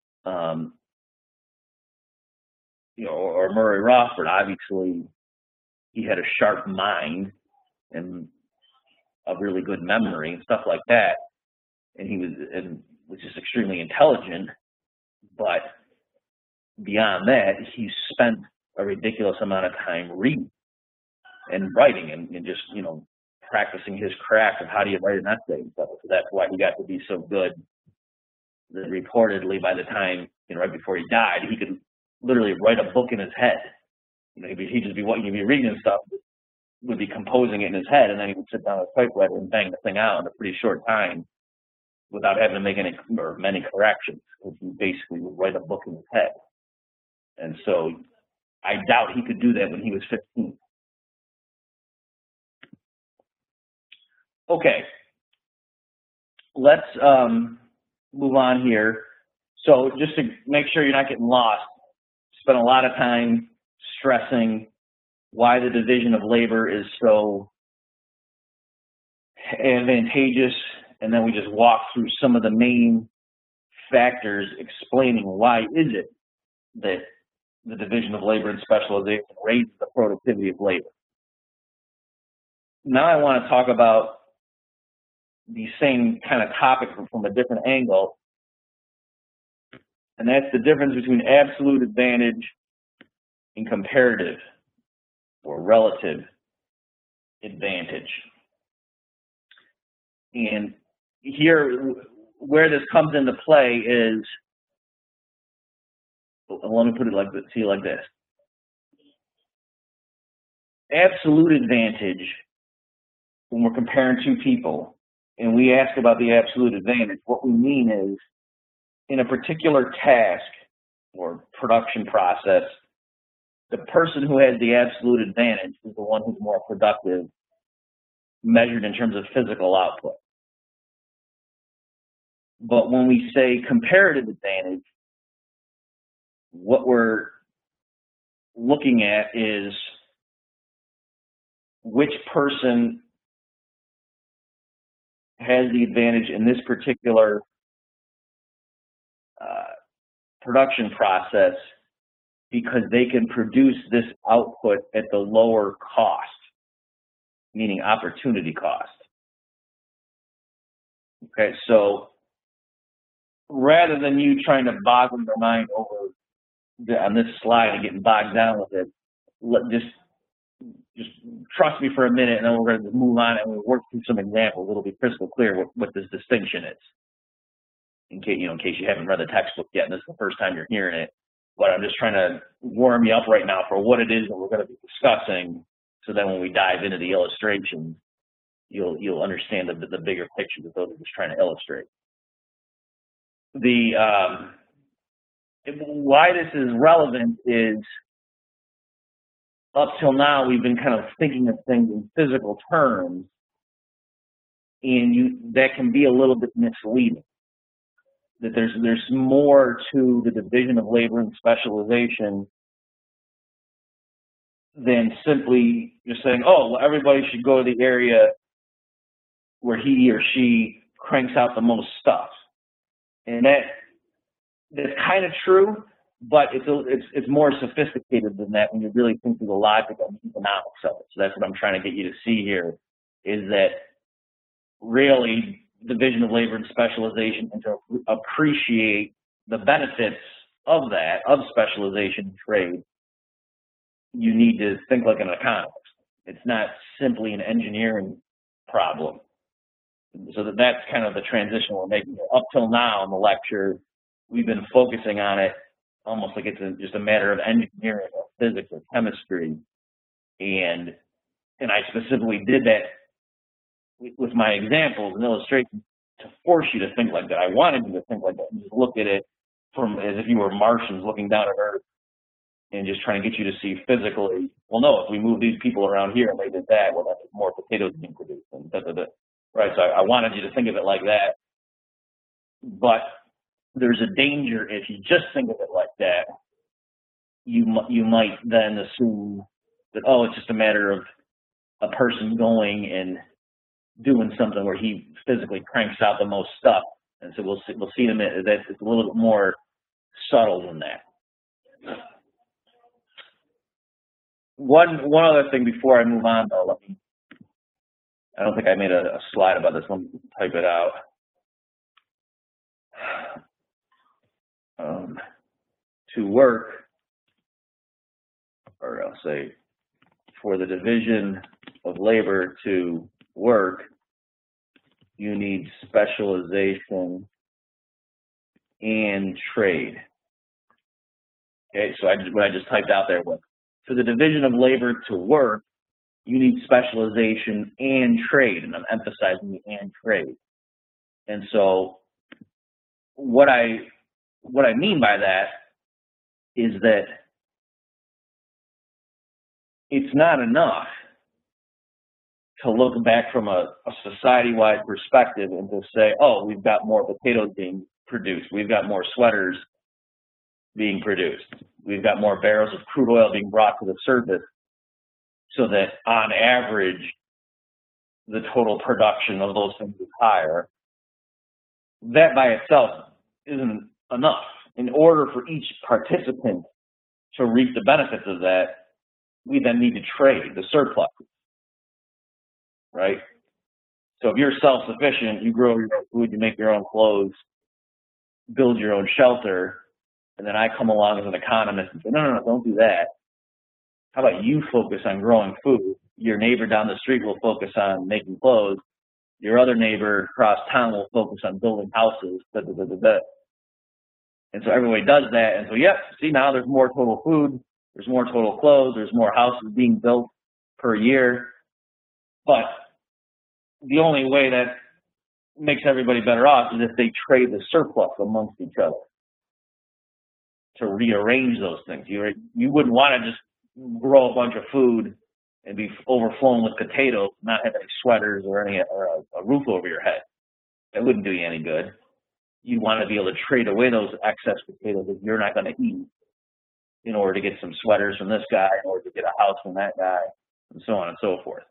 or Murray Rothbard, obviously, he had a sharp mind and a really good memory and stuff like that. And he was just extremely intelligent, but beyond that, he spent a ridiculous amount of time reading and writing and just, practicing his craft of how do you write an essay and stuff. So that's why he got to be so good that reportedly by the time, right before he died, he could literally write a book in his head. He'd just be reading and stuff, would be composing it in his head, and then he would sit down with a typewriter and bang the thing out in a pretty short time without having to make many corrections. He basically would write a book in his head. And so I doubt he could do that when he was 15. Okay, let's move on here. So just to make sure you're not getting lost, spent a lot of time stressing why the division of labor is so advantageous, and then we just walk through some of the main factors explaining why is it that the division of labor and specialization raises the productivity of labor. Now I want to talk about the same kind of topic from a different angle, and that's the difference between absolute advantage and comparative or relative advantage. And here, where this comes into play is, let me put it like this. Absolute advantage, when we're comparing two people, and we ask about the absolute advantage, what we mean is, in a particular task or production process, the person who has the absolute advantage is the one who's more productive, measured in terms of physical output. But when we say comparative advantage, what we're looking at is which person has the advantage in this particular production process because they can produce this output at the lower cost, meaning opportunity cost. Okay, so rather than you trying to boggle your mind over on this slide and getting bogged down with it, just trust me for a minute, and then we're going to move on and we'll work through some examples. It'll be crystal clear what this distinction is. In case you haven't read the textbook yet, and this is the first time you're hearing it, but I'm just trying to warm you up right now for what it is that we're going to be discussing, so then when we dive into the illustrations, you'll understand the bigger picture that those are just trying to illustrate. Why this is relevant is, up till now, we've been kind of thinking of things in physical terms, and that can be a little bit misleading. That there's more to the division of labor and specialization than simply just saying, oh, well, everybody should go to the area where he or she cranks out the most stuff. And that's kind of true, but it's more sophisticated than that when you really think through the logic and economics of it. So that's what I'm trying to get you to see here, is that really division of labor and specialization, and to appreciate the benefits of that, of specialization and trade, you need to think like an economist. It's not simply an engineering problem. So that's kind of the transition we're making. Up till now in the lecture, we've been focusing on it almost like it's just a matter of engineering or physics or chemistry. And I specifically did that with my examples and illustrations to force you to think like that. I wanted you to think like that and just look at it from as if you were Martians looking down at Earth and just trying to get you to see physically, well, no, if we move these people around here and they did that, well, that's more potatoes being produced. And right, so I wanted you to think of it like that. But there's a danger if you just think of it like that. You might then assume that, oh, it's just a matter of a person going and doing something where he physically cranks out the most stuff. And so we'll see in a minute that it's a little bit more subtle than that. One other thing before I move on, though, I don't think I made a slide about this. Let me type it out. To work, or I'll say, for the division of labor to work, you need specialization and trade. Okay, so what I just typed out there was, for the division of labor to work, you need specialization and trade, and I'm emphasizing the and trade. And so what I mean by that is that it's not enough to look back from a society-wide perspective and to say, oh, we've got more potatoes being produced, we've got more sweaters being produced, we've got more barrels of crude oil being brought to the surface, so that on average, the total production of those things is higher. That by itself isn't enough. In order for each participant to reap the benefits of that, we then need to trade the surplus, right? So if you're self-sufficient, you grow your own food, you make your own clothes, build your own shelter, and then I come along as an economist and say, no, don't do that. How about you focus on growing food? Your neighbor down the street will focus on making clothes. Your other neighbor across town will focus on building houses. And so everybody does that. And so, yep, see, now there's more total food, there's more total clothes, there's more houses being built per year. But the only way that makes everybody better off is if they trade the surplus amongst each other to rearrange those things. You wouldn't want to just grow a bunch of food and be overflowing with potatoes, not have any sweaters or a roof over your head. That wouldn't do you any good. You want to be able to trade away those excess potatoes that you're not going to eat in order to get some sweaters from this guy, in order to get a house from that guy, and so on and so forth.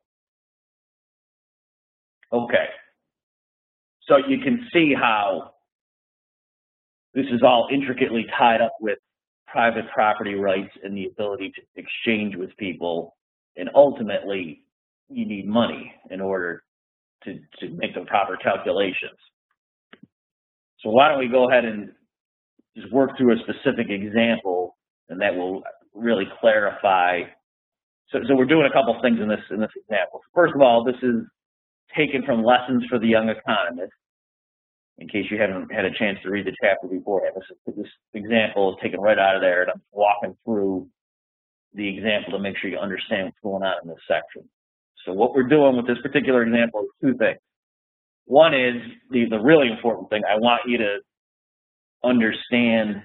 Okay. So you can see how this is all intricately tied up with private property rights and the ability to exchange with people. And ultimately, you need money in order to make the proper calculations. So why don't we go ahead and just work through a specific example, and that will really clarify. So we're doing a couple things in this example. First of all, this is taken from Lessons for the Young Economist. In case you haven't had a chance to read the chapter before, this example is taken right out of there, and I'm walking through the example to make sure you understand what's going on in this section. So what we're doing with this particular example is two things. One is the really important thing. I want you to understand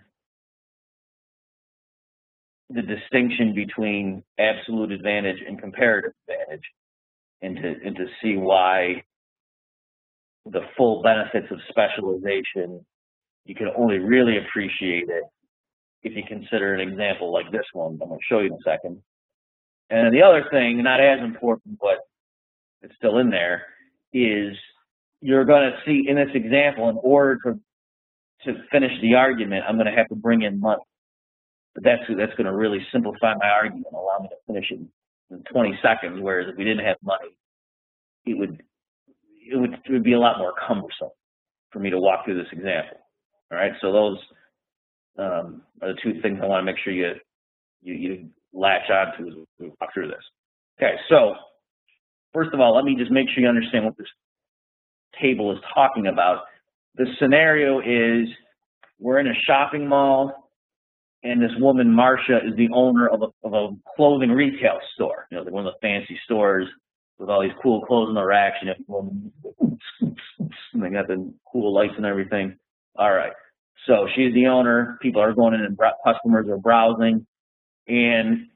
the distinction between absolute advantage and comparative advantage, and to see why the full benefits of specialization, you can only really appreciate it if you consider an example like this one I'm going to show you in a second, And the other thing, not as important, but it's still in there, is you're going to see in this example, in order to finish the argument, I'm going to have to bring in money. But that's going to really simplify my argument, allow me to finish it in 20 seconds. Whereas if we didn't have money, it would be a lot more cumbersome for me to walk through this example. All right, so those are the two things I want to make sure you latch onto as we walk through this. Okay, so first of all, let me just make sure you understand what this table is talking about. The scenario is we're in a shopping mall, and this woman, Marcia, is the owner of a clothing retail store. You know, one of the fancy stores with all these cool clothes in the racks. You know, and they got the cool lights and everything. All right. So she's the owner. People are going in and customers are browsing. And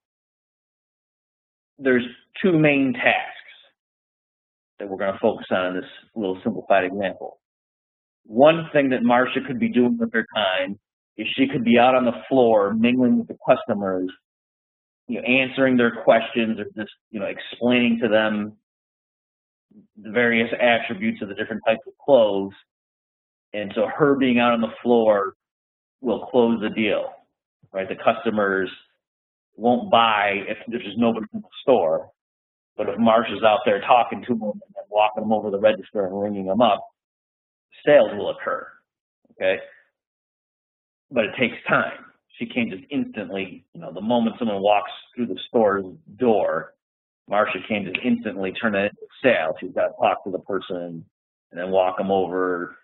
there's two main tasks that we're going to focus on in this little simplified example. One thing that Marcia could be doing with her time is she could be out on the floor mingling with the customers, you know, answering their questions or just, you know, explaining to them the various attributes of the different types of clothes. And so her being out on the floor will close the deal, right? The customers won't buy if there's just nobody in the store. But if Marcia's out there talking to them and walking them over the register and ringing them up, sales will occur, okay? But it takes time. She can't just instantly, you know, the moment someone walks through the store's door, Marcia can't just instantly turn that into a sale. She's got to talk to the person and then walk them over,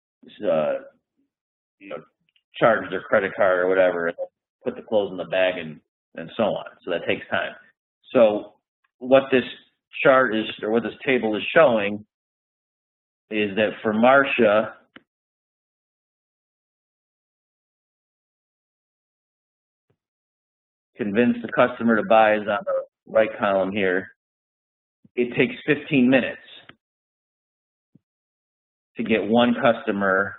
you know, charge their credit card or whatever, and put the clothes in the bag and so on. So that takes time. So what this chart is, or what this table is showing, is that for Marcia, convince the customer to buy is on the right column here. It takes 15 minutes to get one customer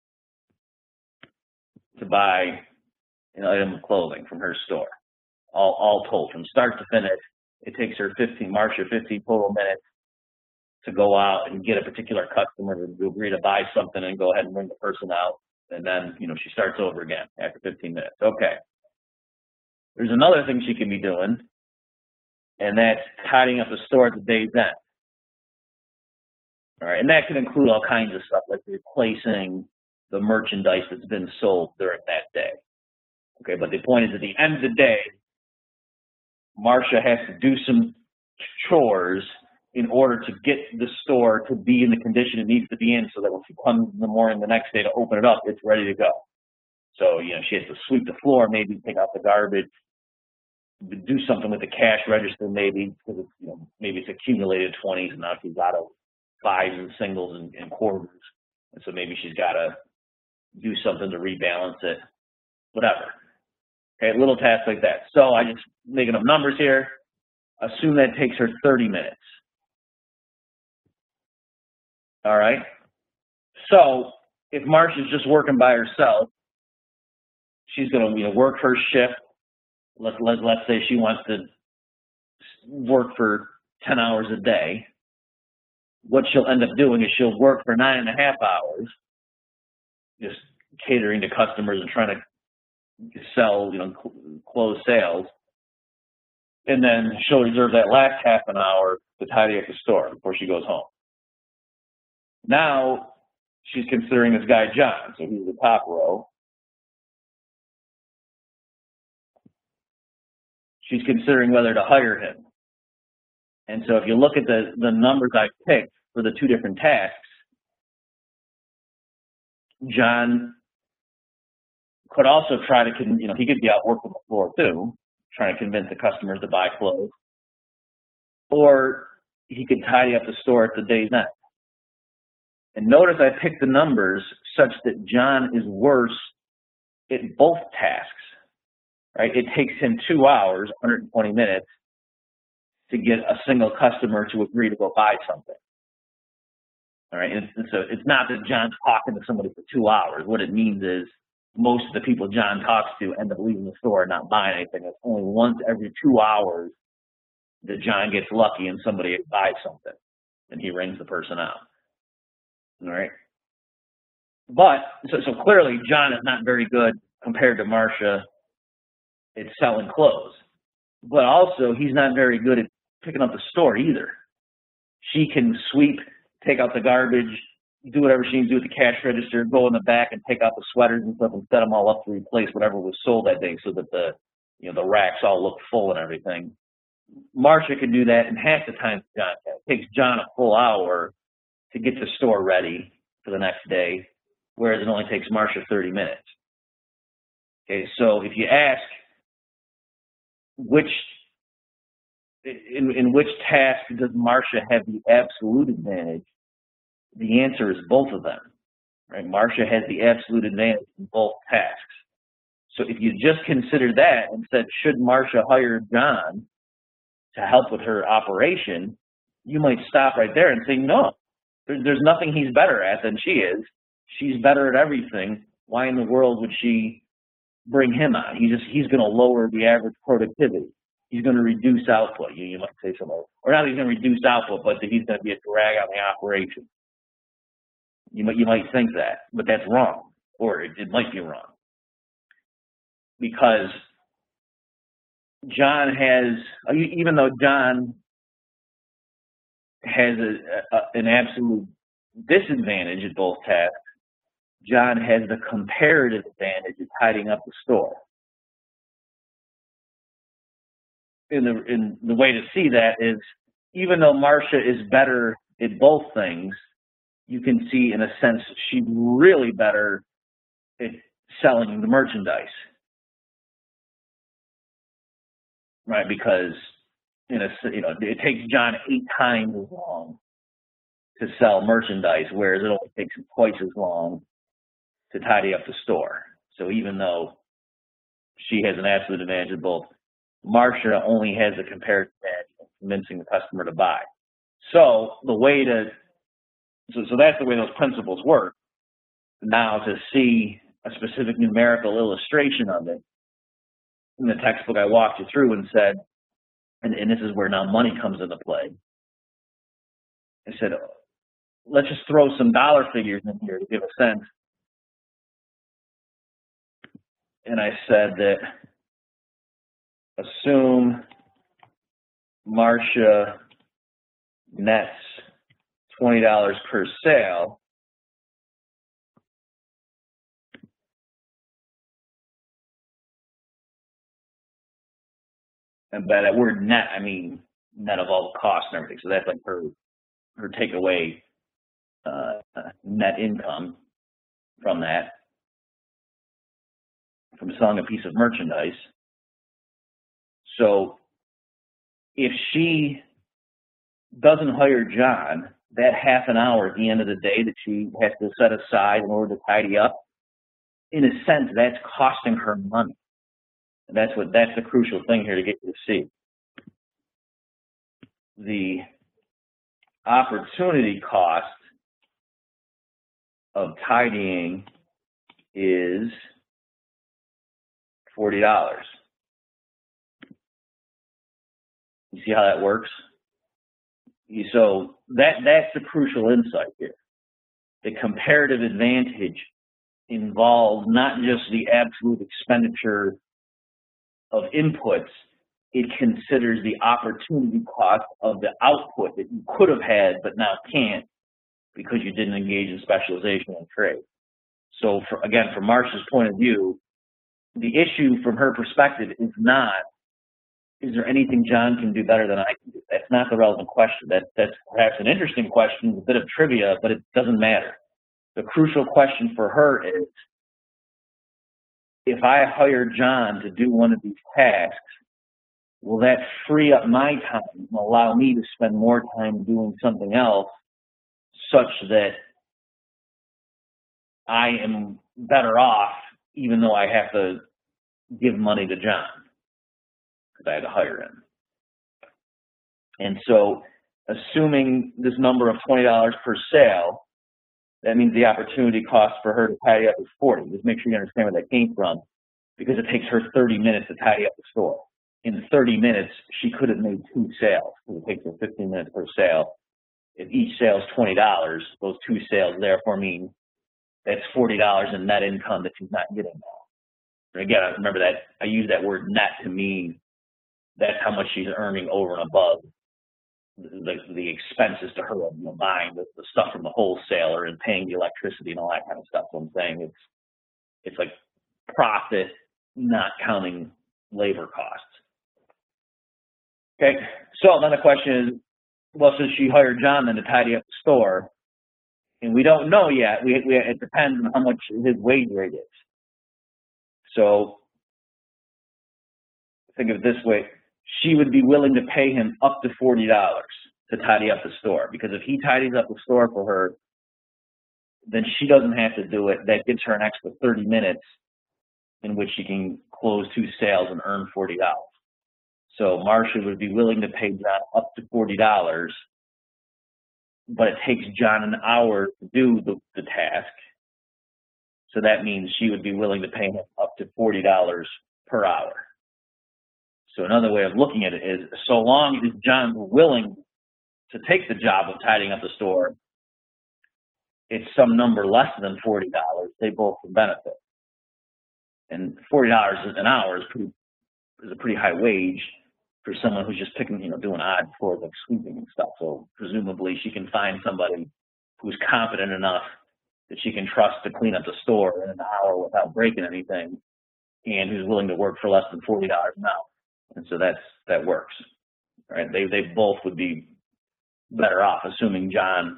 to buy an item of clothing from her store. All told, from start to finish, it takes her Marcia 15 total minutes to go out and get a particular customer to agree to buy something and go ahead and bring the person out. And then, you know, she starts over again after 15 minutes. Okay. There's another thing she can be doing, and that's tidying up the store at the day's end. All right, and that can include all kinds of stuff like replacing the merchandise that's been sold during that day. Okay, but the point is, at the end of the day, Marcia has to do some chores in order to get the store to be in the condition it needs to be in, so that when she comes in the morning the next day to open it up, it's ready to go. So, you know, she has to sweep the floor, maybe pick out the garbage, do something with the cash register, maybe, because it's, you know, maybe it's accumulated 20s and now she's out of 5s and singles and quarters, and so maybe she's got to do something to rebalance it, whatever. Okay, little tasks like that. So I just making up numbers here. Assume that takes her 30 minutes. All right. So if Marcia's just working by herself, she's going to, you know, work her shift. Let's say she wants to work for 10 hours a day. What she'll end up doing is she'll work for 9.5 hours, just catering to customers and trying to sell, you know, close sales. And then she'll reserve that last half an hour to tidy up the store before she goes home. Now she's considering this guy, John. So he's the top row. She's considering whether to hire him. And so if you look at the numbers I picked for the two different tasks, John could also try to, you know, he could be out working the floor too, trying to convince the customers to buy clothes. Or he could tidy up the store at the day's end. And notice I picked the numbers such that John is worse at both tasks. Right? It takes him 2 hours, 120 minutes, to get a single customer to agree to go buy something. All right, and so it's not that John's talking to somebody for 2 hours. What it means is most of the people John talks to end up leaving the store and not buying anything. It's only once every 2 hours that John gets lucky and somebody buys something and he rings the person out. All right. But so clearly John is not very good compared to Marcia at selling clothes. But also he's not very good at picking up the store either. She can sweep, take out the garbage, do whatever she needs to do at the cash register, go in the back and take out the sweaters and stuff and set them all up to replace whatever was sold that day so that the racks all look full and everything. Marcia can do that in half the time John can. It takes John a full hour to get the store ready for the next day, whereas it only takes Marcia 30 minutes. Okay, so if you ask in which task does Marcia have the absolute advantage, the answer is both of them. Right? Marcia has the absolute advantage in both tasks. So if you just consider that and said, should Marcia hire John to help with her operation, you might stop right there and say, no, there's nothing he's better at than she is. She's better at everything. Why in the world would she bring him on? He's going to lower the average productivity. He's going to reduce output. You might say something, or not he's going to reduce output, but that he's going to be a drag on the operation. You might think that, but that's wrong, or it might be wrong, because John has, even though John has an absolute disadvantage at both tasks, John has the comparative advantage of tidying up the store. In the way to see that is, even though Marcia is better at both things, you can see in a sense she's really better at selling the merchandise, right? Because it takes John 8 times as long to sell merchandise, whereas it only takes him twice as long to tidy up the store. So even though she has an absolute advantage of both, Marcia only has a comparative advantage in convincing the customer to buy. So so that's the way those principles work. Now, to see a specific numerical illustration of it, in the textbook I walked you through and said, and this is where now money comes into play. I said, let's just throw some dollar figures in here to give a sense. And I said that assume Marcia nets $20 per sale, and by that word net, I mean net of all the costs and everything. So that's like her takeaway net income from that, from selling a piece of merchandise. So if she doesn't hire John, that half an hour at the end of the day that she has to set aside in order to tidy up, in a sense, that's costing her money. And that's the crucial thing here to get you to see. The opportunity cost of tidying is $40. You see how that works? So that's the crucial insight here. The comparative advantage involves not just the absolute expenditure of inputs, it considers the opportunity cost of the output that you could have had but now can't because you didn't engage in specialization and trade. So again, from Marcia's point of view, the issue from her perspective is not, is there anything John can do better than I can do? That's not the relevant question. That's perhaps an interesting question, a bit of trivia, but it doesn't matter. The crucial question for her is, if I hire John to do one of these tasks, will that free up my time and allow me to spend more time doing something else such that I am better off even though I have to give money to John because I had to hire him? And so assuming this number of $20 per sale, that means the opportunity cost for her to tidy up is $40. Just make sure you understand where that came from, because it takes her 30 minutes to tidy up the store. in 30 minutes, she could have made 2 sales. It takes her 15 minutes per sale. If each sale is $20, those 2 sales therefore mean that's $40 in net income that she's not getting now. And again, I remember that I use that word net to mean that's how much she's earning over and above the expenses to her of buying the stuff from the wholesaler and paying the electricity and all that kind of stuff. So I'm saying it's like profit, not counting labor costs. Okay, so then the question is, well, since she hired John then to tidy up the store, and we don't know yet, it depends on how much his wage rate is. So think of it this way, she would be willing to pay him up to $40 to tidy up the store, because if he tidies up the store for her, then she doesn't have to do it. That gives her an extra 30 minutes in which she can close 2 sales and earn $40. So Marcia would be willing to pay John up to $40, but it takes John an hour to do the task. So that means she would be willing to pay him up to $40 per hour. So another way of looking at it is, so long as John's willing to take the job of tidying up the store, it's some number less than $40, they both can benefit. And $40 an hour is a pretty high wage for someone who's just picking, doing odd chores like sweeping and stuff. So presumably she can find somebody who's competent enough that she can trust to clean up the store in an hour without breaking anything, and who's willing to work for less than $40 an hour. And so that works. Right? They both would be better off, assuming John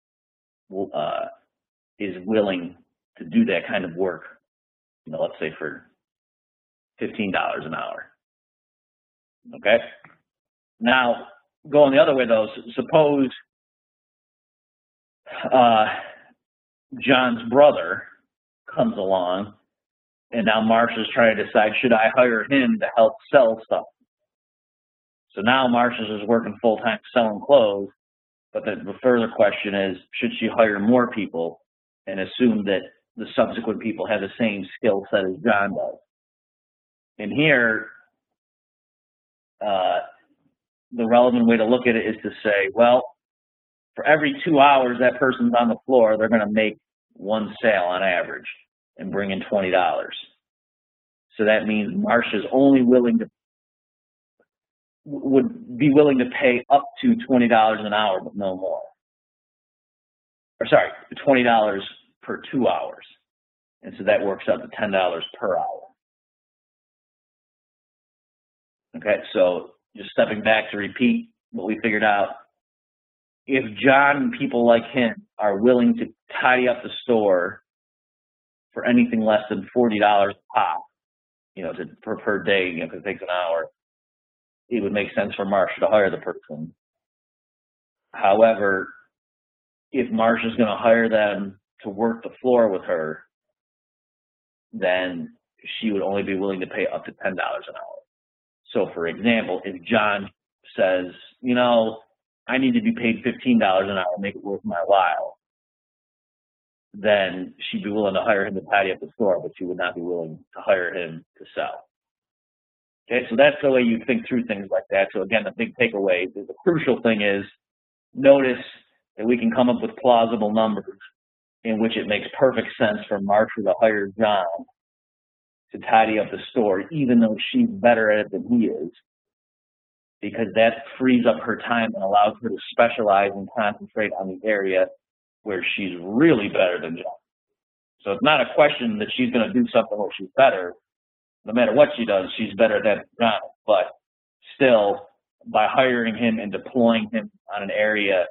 is willing to do that kind of work, let's say for $15 an hour. Okay? Now, going the other way though, suppose John's brother comes along, and now Marcia's trying to decide, should I hire him to help sell stuff? So now Marcia's is working full-time selling clothes, but the further question is, should she hire more people and assume that the subsequent people have the same skill set as John does? And here, the relevant way to look at it is to say, well, for every 2 hours that person's on the floor, they're going to make 1 sale on average and bring in $20. So that means Marcia's only would be willing to pay up to $20 an hour, but no more. Or sorry, $20 per 2 hours. And so that works out to $10 per hour. Okay, so just stepping back to repeat what we figured out. If John and people like him are willing to tidy up the store for anything less than $40 a pop, per day, if it takes an hour, it would make sense for Marcia to hire the person. However, if Marcia's going to hire them to work the floor with her, then she would only be willing to pay up to $10 an hour. So, for example, if John says, I need to be paid $15 an hour to make it worth my while, then she'd be willing to hire him to tidy up the store, but she would not be willing to hire him to sell. Okay, so that's the way you think through things like that. So again, the big takeaway, the crucial thing is, notice that we can come up with plausible numbers in which it makes perfect sense for Marcia to hire John to tidy up the store, even though she's better at it than he is, because that frees up her time and allows her to specialize and concentrate on the area where she's really better than John. So it's not a question that she's going to do something where she's better. No matter what she does, she's better than John. But still, by hiring him and deploying him on an area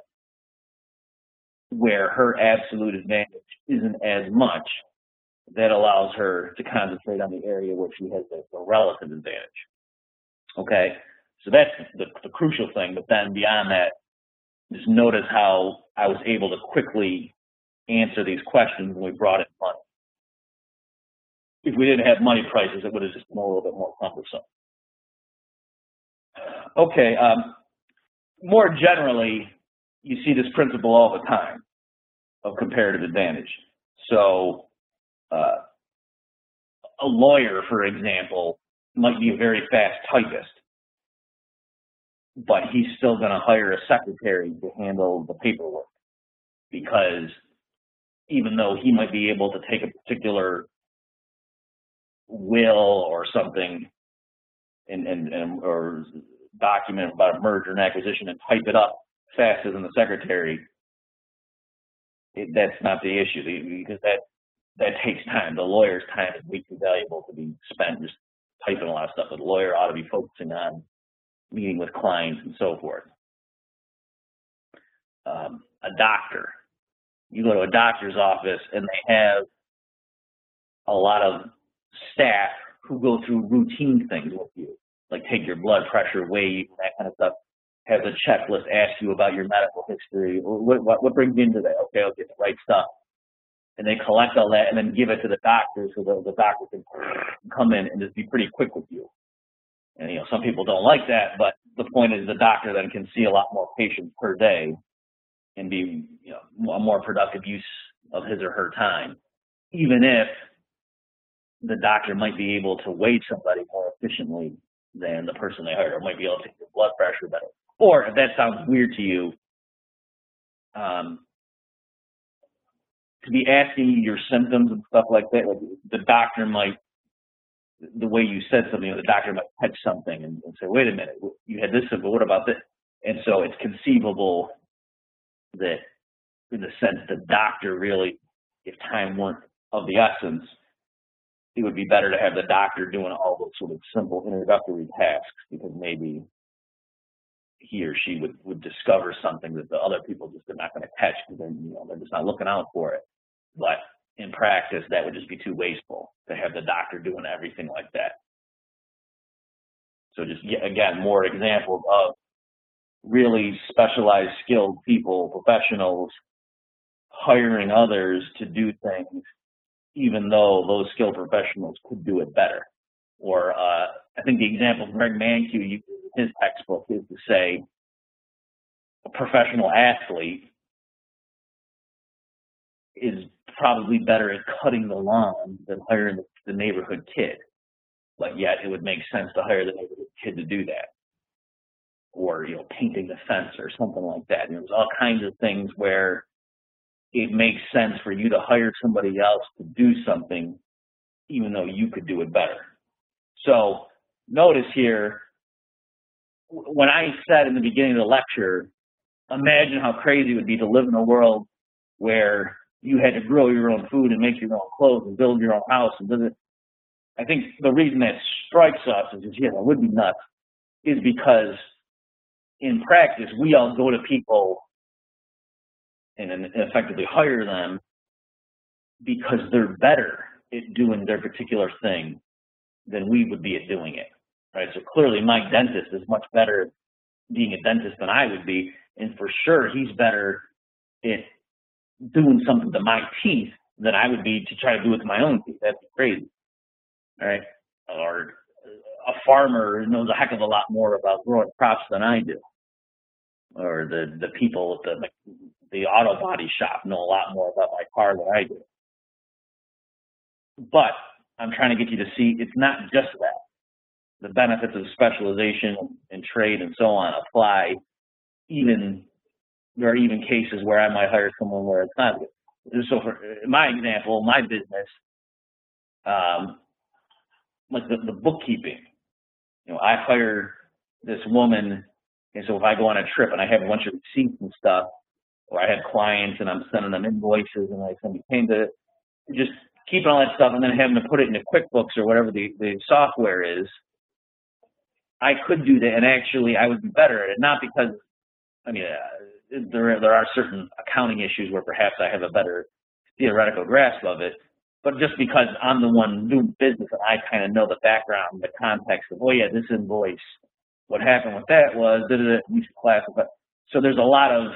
where her absolute advantage isn't as much, that allows her to concentrate on the area where she has a relative advantage. Okay, so that's the crucial thing. But then beyond that, just notice how I was able to quickly answer these questions when we brought in money. If we didn't have money prices, it would have just been a little bit more cumbersome. Okay, more generally, you see this principle all the time of comparative advantage. So a lawyer, for example, might be a very fast typist, but he's still going to hire a secretary to handle the paperwork, because even though he might be able to take a particular will or something or document about a merger and acquisition and type it up faster than the secretary, that's not the issue, because that takes time. The lawyer's time is way too valuable to be spent just typing a lot of stuff. But the lawyer ought to be focusing on meeting with clients and so forth. A doctor. You go to a doctor's office and they have a lot of staff who go through routine things with you, like take your blood pressure, weigh you, that kind of stuff. Have the checklist, ask you about your medical history. What brings you into that? Okay, the right stuff. And they collect all that and then give it to the doctor, so the doctor can come in and just be pretty quick with you. And some people don't like that, but the point is the doctor then can see a lot more patients per day and be a more productive use of his or her time, even if the doctor might be able to weigh somebody more efficiently than the person they hired, or might be able to take your blood pressure better. Or if that sounds weird to you, to be asking you your symptoms and stuff like that, like the doctor might, the way you said something, the doctor might catch something and say, wait a minute, you had this, but what about this? And so it's conceivable that, in a sense, the doctor really, if time weren't of the essence, it would be better to have the doctor doing all those sort of simple introductory tasks, because maybe he or she would discover something that the other people just are not going to catch, because they're just not looking out for it. But in practice, that would just be too wasteful to have the doctor doing everything like that. So just, again, more examples of really specialized, skilled people, professionals, hiring others to do things, even though those skilled professionals could do it better. Or I think the example Greg Mankiw uses in his textbook is to say a professional athlete is probably better at cutting the lawn than hiring the neighborhood kid. But yet it would make sense to hire the neighborhood kid to do that. Or, painting the fence or something like that. There's all kinds of things where it makes sense for you to hire somebody else to do something, even though you could do it better. So notice here, when I said in the beginning of the lecture, imagine how crazy it would be to live in a world where you had to grow your own food and make your own clothes and build your own house and visit. I think the reason that strikes us is, that would be nuts, is because in practice, we all go to people and effectively hire them because they're better at doing their particular thing than we would be at doing it, right? So clearly my dentist is much better at being a dentist than I would be, and for sure he's better at doing something to my teeth than I would be to try to do it to my own teeth. That'd be crazy, all right? Or a farmer knows a heck of a lot more about growing crops than I do. Or the people at the auto body shop know a lot more about my car than I do. But I'm trying to get you to see it's not just that. The benefits of specialization and trade and so on apply. There are even cases where I might hire someone where it's not good. So for my example, my business, like the bookkeeping, I hire this woman. And so if I go on a trip and I have a bunch of receipts and stuff, or I have clients and I'm sending them invoices and I send to just keeping all that stuff and then having to put it into QuickBooks or whatever the software is, I could do that, and actually I would be better at it. Not because, there are certain accounting issues where perhaps I have a better theoretical grasp of it, but just because I'm the one doing business and I kind of know the background, the context of, this invoice, what happened with that was, we should classify. So there's a lot of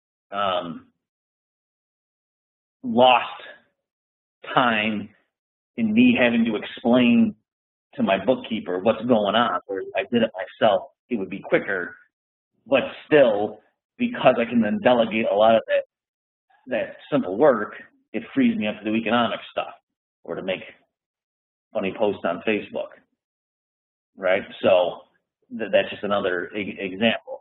lost time in me having to explain to my bookkeeper what's going on. Whereas if I did it myself, it would be quicker. But still, because I can then delegate a lot of that simple work, it frees me up to do economic stuff or to make funny posts on Facebook, right? So that's just another example.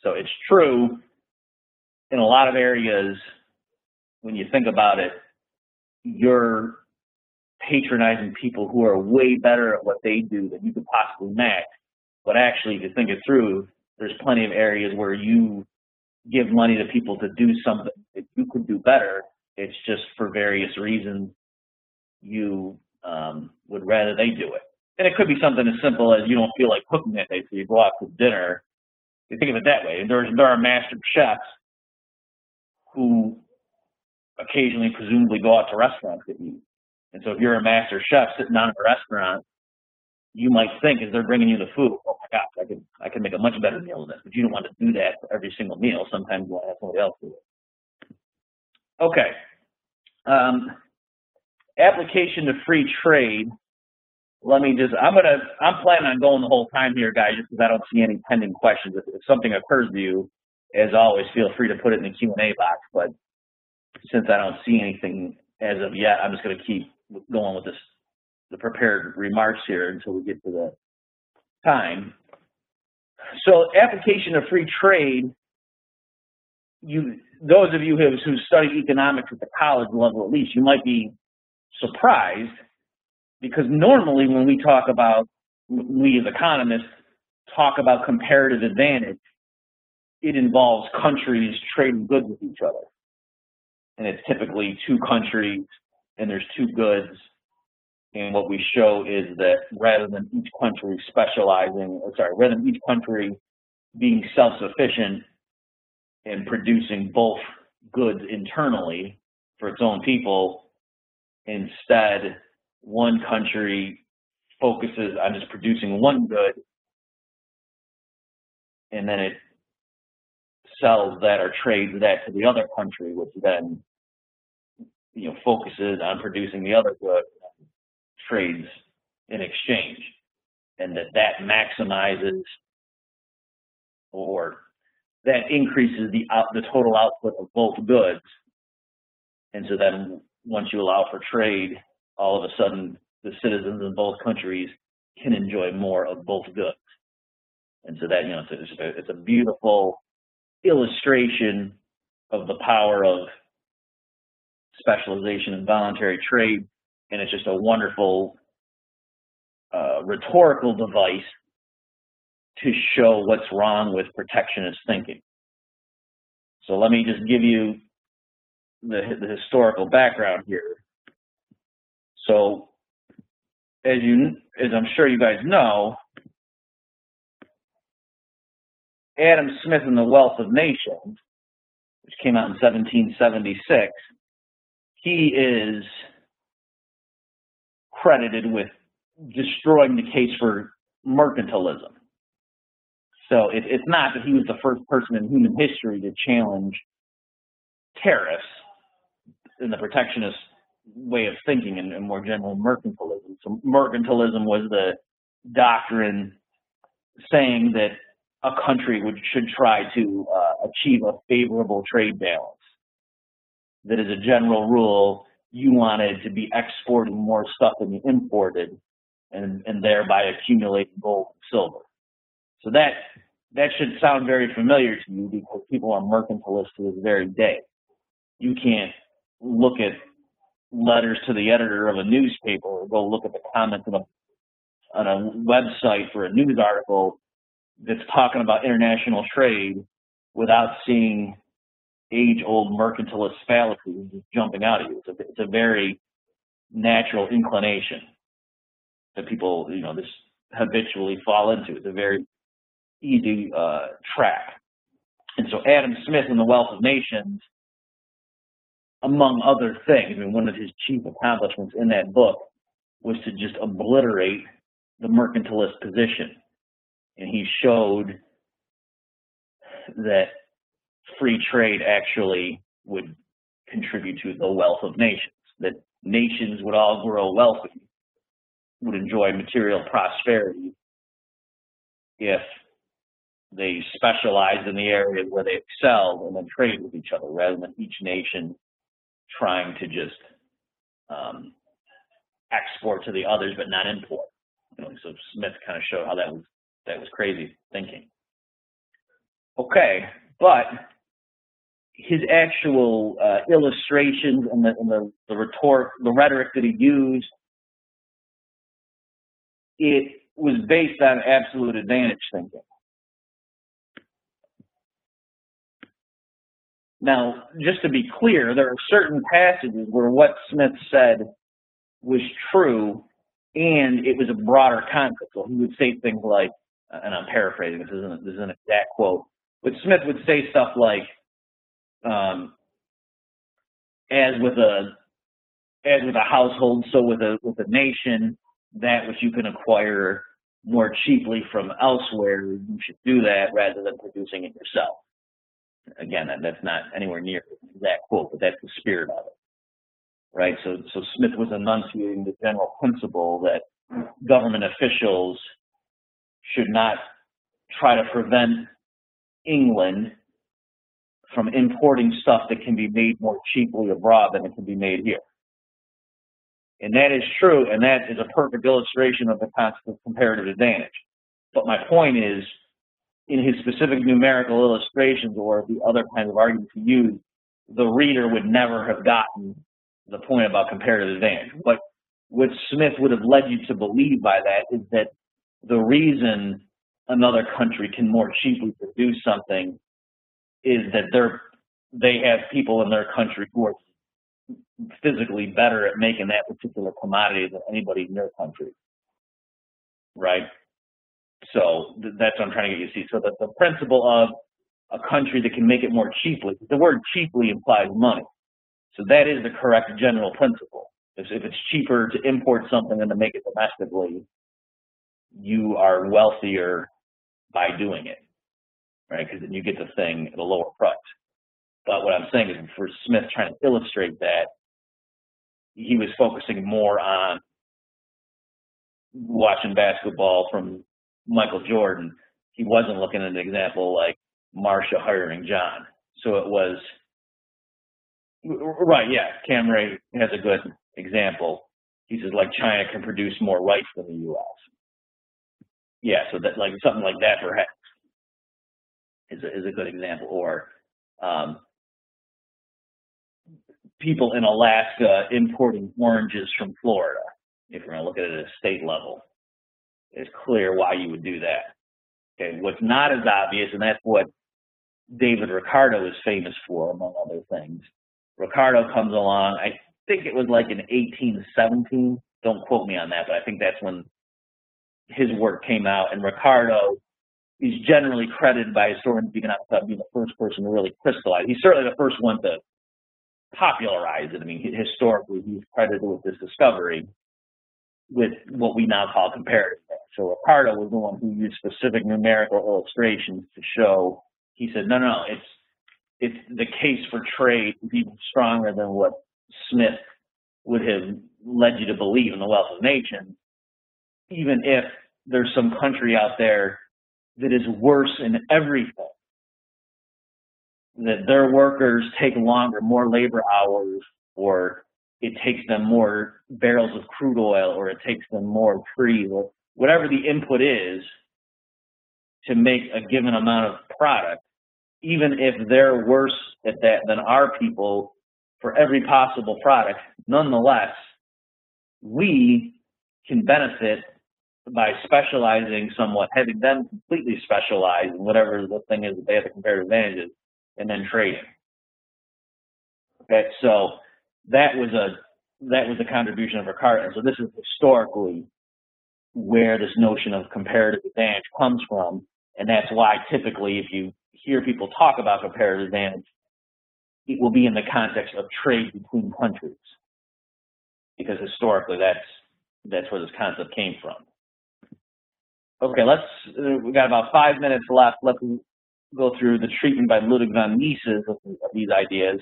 So it's true in a lot of areas. When you think about it, you're patronizing people who are way better at what they do than you could possibly match. But actually, if you think it through, there's plenty of areas where you give money to people to do something that you could do better. It's just for various reasons you would rather they do it. And it could be something as simple as you don't feel like cooking that day, so you go out to dinner. You think of it that way. There are master chefs who occasionally, presumably, go out to restaurants to eat. And so if you're a master chef sitting down at a restaurant, you might think, as they're bringing you the food, oh my gosh, I could make a much better meal than this. But you don't want to do that for every single meal. Sometimes you want to have somebody else do it. Okay. Application to free trade. I'm planning on going the whole time here, guys, just because I don't see any pending questions. If something occurs to you, as always, feel free to put it in the Q&A box. But since I don't see anything as of yet, I'm just going to keep going with the prepared remarks here until we get to the time. So application to free trade, those of you who study economics at the college level at least, you might be surprised, because normally when we as economists talk about comparative advantage, it involves countries trading goods with each other. And it's typically two countries and there's two goods. And what we show is that rather than each country being self-sufficient and producing both goods internally for its own people, instead, one country focuses on just producing one good, and then it sells that or trades that to the other country, which then focuses on producing the other good, trades in exchange, and that maximizes or that increases the total output of both goods. And so then once you allow for trade, all of a sudden the citizens in both countries can enjoy more of both goods. And so that, it's a beautiful illustration of the power of specialization and voluntary trade. And it's just a wonderful rhetorical device to show what's wrong with protectionist thinking. So let me just give you the historical background here. So as I'm sure you guys know, Adam Smith and the Wealth of Nations, which came out in 1776, he is credited with destroying the case for mercantilism. So it's not that he was the first person in human history to challenge tariffs in the protectionist way of thinking and more general mercantilism. So mercantilism was the doctrine saying that a country should try to achieve a favorable trade balance. That as a general rule, you wanted to be exporting more stuff than you imported, and thereby accumulating gold and silver. So that should sound very familiar to you, because people are mercantilists to this very day. You can't look at letters to the editor of a newspaper or go look at the comments on a website for a news article that's talking about international trade without seeing age-old mercantilist fallacies just jumping out at you. It's a very natural inclination that people, just habitually fall into. It's a very easy track. And so Adam Smith and the Wealth of Nations, among other things, one of his chief accomplishments in that book was to just obliterate the mercantilist position. And he showed that free trade actually would contribute to the wealth of nations, that nations would all grow wealthy, would enjoy material prosperity if they specialized in the areas where they excelled and then trade with each other, rather than each nation trying to just export to the others but not import. So Smith kind of showed how that was crazy thinking. Okay, but his actual illustrations and the rhetoric that he used, it was based on absolute advantage thinking. Now, just to be clear, there are certain passages where what Smith said was true, and it was a broader concept. So he would say things like, and I'm paraphrasing, this isn't an exact quote, but Smith would say stuff like, as with a household, so with a nation, that which you can acquire more cheaply from elsewhere, you should do that rather than producing it yourself. Again, that's not anywhere near that quote, but that's the spirit of it, right? So Smith was enunciating the general principle that government officials should not try to prevent England from importing stuff that can be made more cheaply abroad than it can be made here. And that is true, and that is a perfect illustration of the concept of comparative advantage. But my point is, in his specific numerical illustrations or the other kinds of arguments he used, the reader would never have gotten the point about comparative advantage. But what Smith would have led you to believe by that is that the reason another country can more cheaply produce something is that they have people in their country who are physically better at making that particular commodity than anybody in their country, right? So that's what I'm trying to get you to see. So that the principle of a country that can make it more cheaply, the word cheaply implies money. So that is the correct general principle. If it's cheaper to import something than to make it domestically, you are wealthier by doing it, right? Because then you get the thing at a lower price. But what I'm saying is, for Smith trying to illustrate that, he was focusing more on watching basketball from Michael Jordan. He wasn't looking at an example like Marcia hiring John. So it was, right, yeah, Cam Ray has a good example. He says, like, China can produce more rice than the U.S. Yeah, so that, like, something like that perhaps is a good example. Or people in Alaska importing oranges from Florida, if we're going to look at it at a state level. It's clear why you would do that. Okay, what's not as obvious, and that's what David Ricardo is famous for, among other things. Ricardo comes along, I think it was like in 1817, don't quote me on that, but I think that's when his work came out, and Ricardo is generally credited by historians being the first person to really crystallize. He's certainly the first one to popularize it. I mean, historically, he's credited with this discovery with what we now call comparative advantage. So Ricardo was the one who used specific numerical illustrations to show. He said, no, it's the case for trade is even stronger than what Smith would have led you to believe in The Wealth of Nations, even if there's some country out there that is worse in everything, that their workers take longer, more labor hours, or it takes them more barrels of crude oil, or it takes them more trees, or whatever the input is to make a given amount of product, even if they're worse at that than our people for every possible product, nonetheless, we can benefit by specializing somewhat, having them completely specialize in whatever the thing is that they have the comparative advantages, and then trading. Okay, so that was a contribution of Ricardo. And so this is historically where this notion of comparative advantage comes from, and that's why typically if you hear people talk about comparative advantage, it will be in the context of trade between countries, because historically that's where this concept came from. Okay, we got about 5 minutes left. Let's go through the treatment by Ludwig von Mises of these ideas.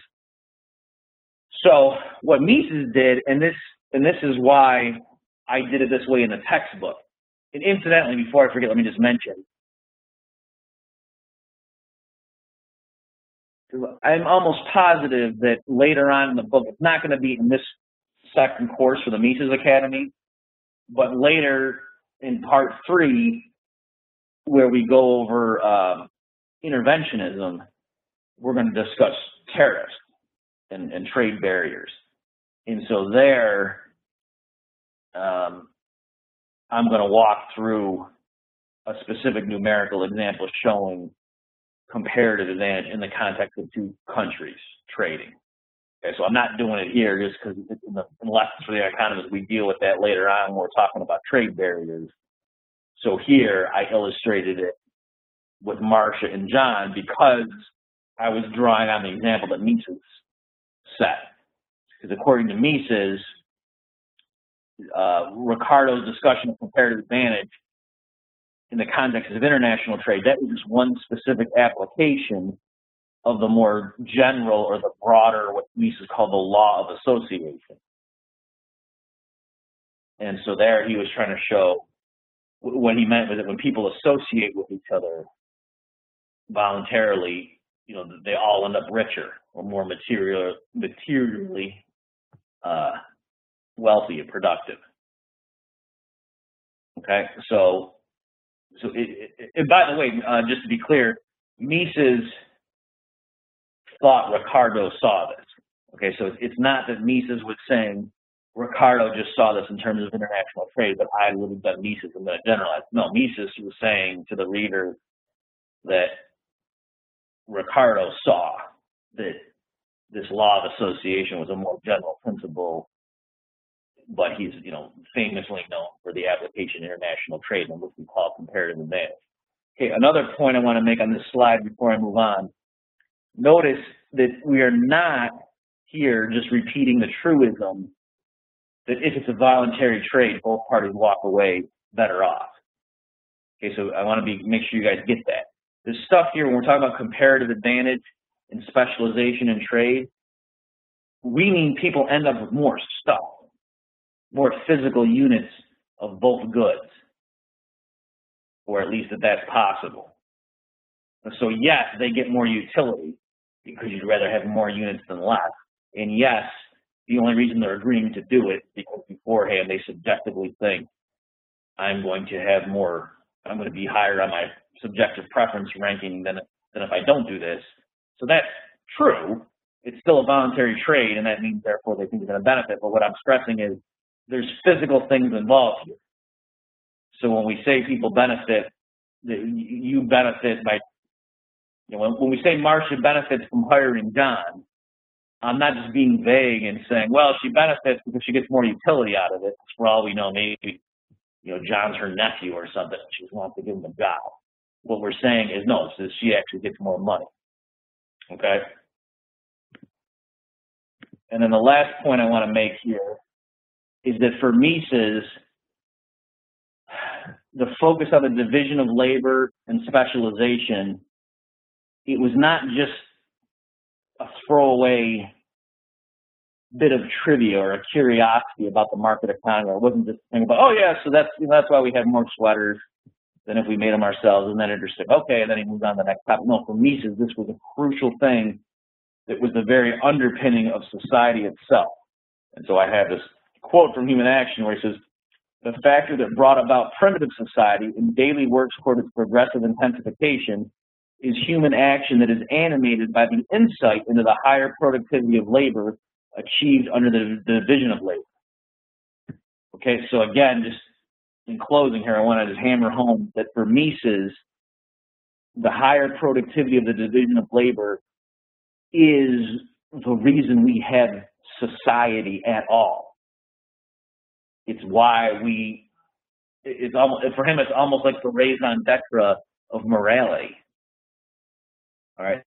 So what Mises did, and this is why I did it this way in the textbook. And incidentally, before I forget, let me just mention, I'm almost positive that later on in the book, it's not going to be in this second course for the Mises Academy, but later in part 3, where we go over interventionism, we're going to discuss tariffs and trade barriers. And so there, I'm going to walk through a specific numerical example showing comparative advantage in the context of two countries trading. Okay, so I'm not doing it here just because in lessons for the economists, we deal with that later on when we're talking about trade barriers. So here I illustrated it with Marcia and John because I was drawing on the example that Mises set. Because according to Mises, Ricardo's discussion of comparative advantage in the context of international trade, that was just one specific application of the more general or the broader, what Mises called the law of association. And so there he was trying to show what he meant was that when people associate with each other voluntarily, you know, they all end up richer or more materially wealthy and productive. Okay, and by the way, just to be clear, Mises thought Ricardo saw this. Okay, so it's not that Mises was saying Ricardo just saw this in terms of international trade, but I would have done Mises and then generalize. No, Mises was saying to the reader that Ricardo saw that this law of association was a more general principle, but he's, you know, famously known for the application in international trade and what we call comparative advantage. Okay, another point I want to make on this slide before I move on. Notice that we are not here just repeating the truism that if it's a voluntary trade, both parties walk away better off. Okay, so I want to make sure you guys get that. This stuff here, when we're talking about comparative advantage and specialization in trade, we mean people end up with more stuff, more physical units of both goods, or at least that's possible. So yes, they get more utility because you'd rather have more units than less. And yes, the only reason they're agreeing to do it because beforehand they subjectively think I'm going to have more, I'm going to be higher on my subjective preference ranking than if I don't do this. So that's true. It's still a voluntary trade, and that means therefore they think they're going to benefit. But what I'm stressing is there's physical things involved here. So when we say people benefit, you benefit by, you know, when we say Marcia benefits from hiring John, I'm not just being vague and saying, well, she benefits because she gets more utility out of it. For all we know, maybe, you know, John's her nephew or something. She just wants to give him a job. What we're saying is no, so she actually gets more money. Okay? And then the last point I want to make here is that for Mises, the focus on the division of labor and specialization, it was not just a throwaway bit of trivia or a curiosity about the market economy. It wasn't just a thing about, oh yeah, so that's why we have more sweaters than if we made them ourselves, and then it just like, okay, and then he moved on to the next topic. No, for Mises, this was a crucial thing that was the very underpinning of society itself. And so I have this quote from Human Action where he says, the factor that brought about primitive society and daily works toward its progressive intensification is human action that is animated by the insight into the higher productivity of labor achieved under the division of labor. Okay, so again, just in closing here, I want to just hammer home that for Mises, the higher productivity of the division of labor is the reason we have society at all. It's why it's almost, for him, it's almost like the raison d'etre of morality. All right?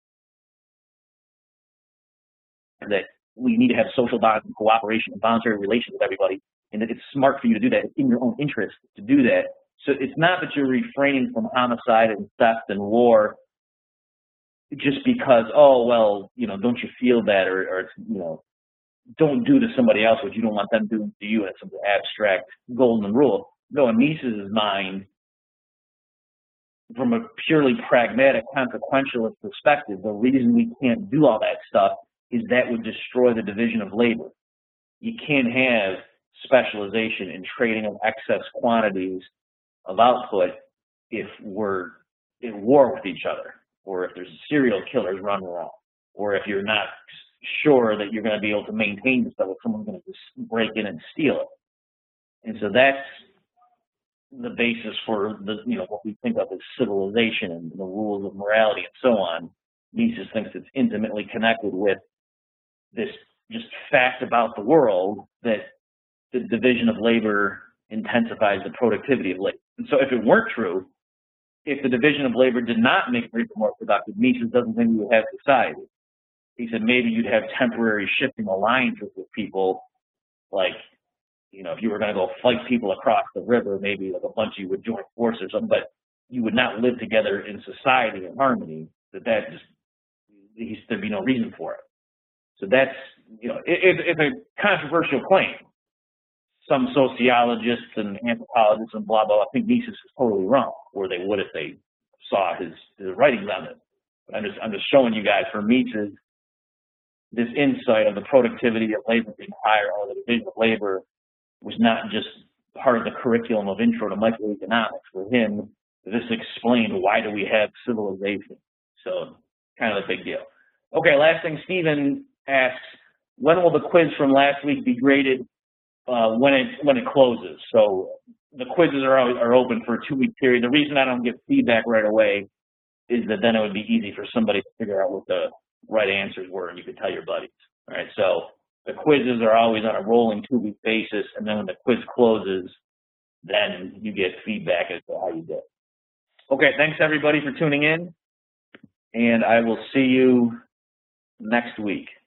That we need to have social bonds and cooperation and voluntary relations with everybody, and that it's smart for you to do that. It's in your own interest to do that. So it's not that you're refraining from homicide and theft and war just because, oh, well, you know, don't you feel that, or you know, don't do to somebody else what you don't want them doing to you, and it's some abstract golden rule. No, in Mises' mind, from a purely pragmatic, consequentialist perspective, the reason we can't do all that stuff is that would destroy the division of labor. You can't have specialization in trading of excess quantities of output if we're in war with each other. or if there's serial killers running around, or if you're not sure that you're going to be able to maintain the stuff, if someone's going to just break in and steal it. And so that's the basis for the, what we think of as civilization and the rules of morality and so on. Mises thinks it's intimately connected with this just fact about the world that the division of labor intensifies the productivity of labor. And so if it weren't true, if the division of labor did not make labor more productive, Mises doesn't think we would have society. He said maybe you'd have temporary shifting alliances with people, like, if you were going to go fight people across the river, maybe like a bunch of you would join forces or something, but you would not live together in society in harmony. There'd be no reason for it. So that's, it's a controversial claim. Some sociologists and anthropologists and blah, blah, blah think Mises is totally wrong, or they would if they saw his writings on it. But I'm just showing you guys, for Mises, this insight of the productivity of labor being higher, or the division of labor, was not just part of the curriculum of Intro to Microeconomics. For him, this explained why do we have civilization. So kind of a big deal. Okay, last thing, Stephen asks, when will the quiz from last week be graded when it closes? So the quizzes are open for a 2-week period. The reason I don't get feedback right away is that then it would be easy for somebody to figure out what the right answers were, and you could tell your buddies. All right, so the quizzes are always on a rolling 2-week basis, and then when the quiz closes, then you get feedback as to how you did. Okay, thanks everybody for tuning in, and I will see you next week.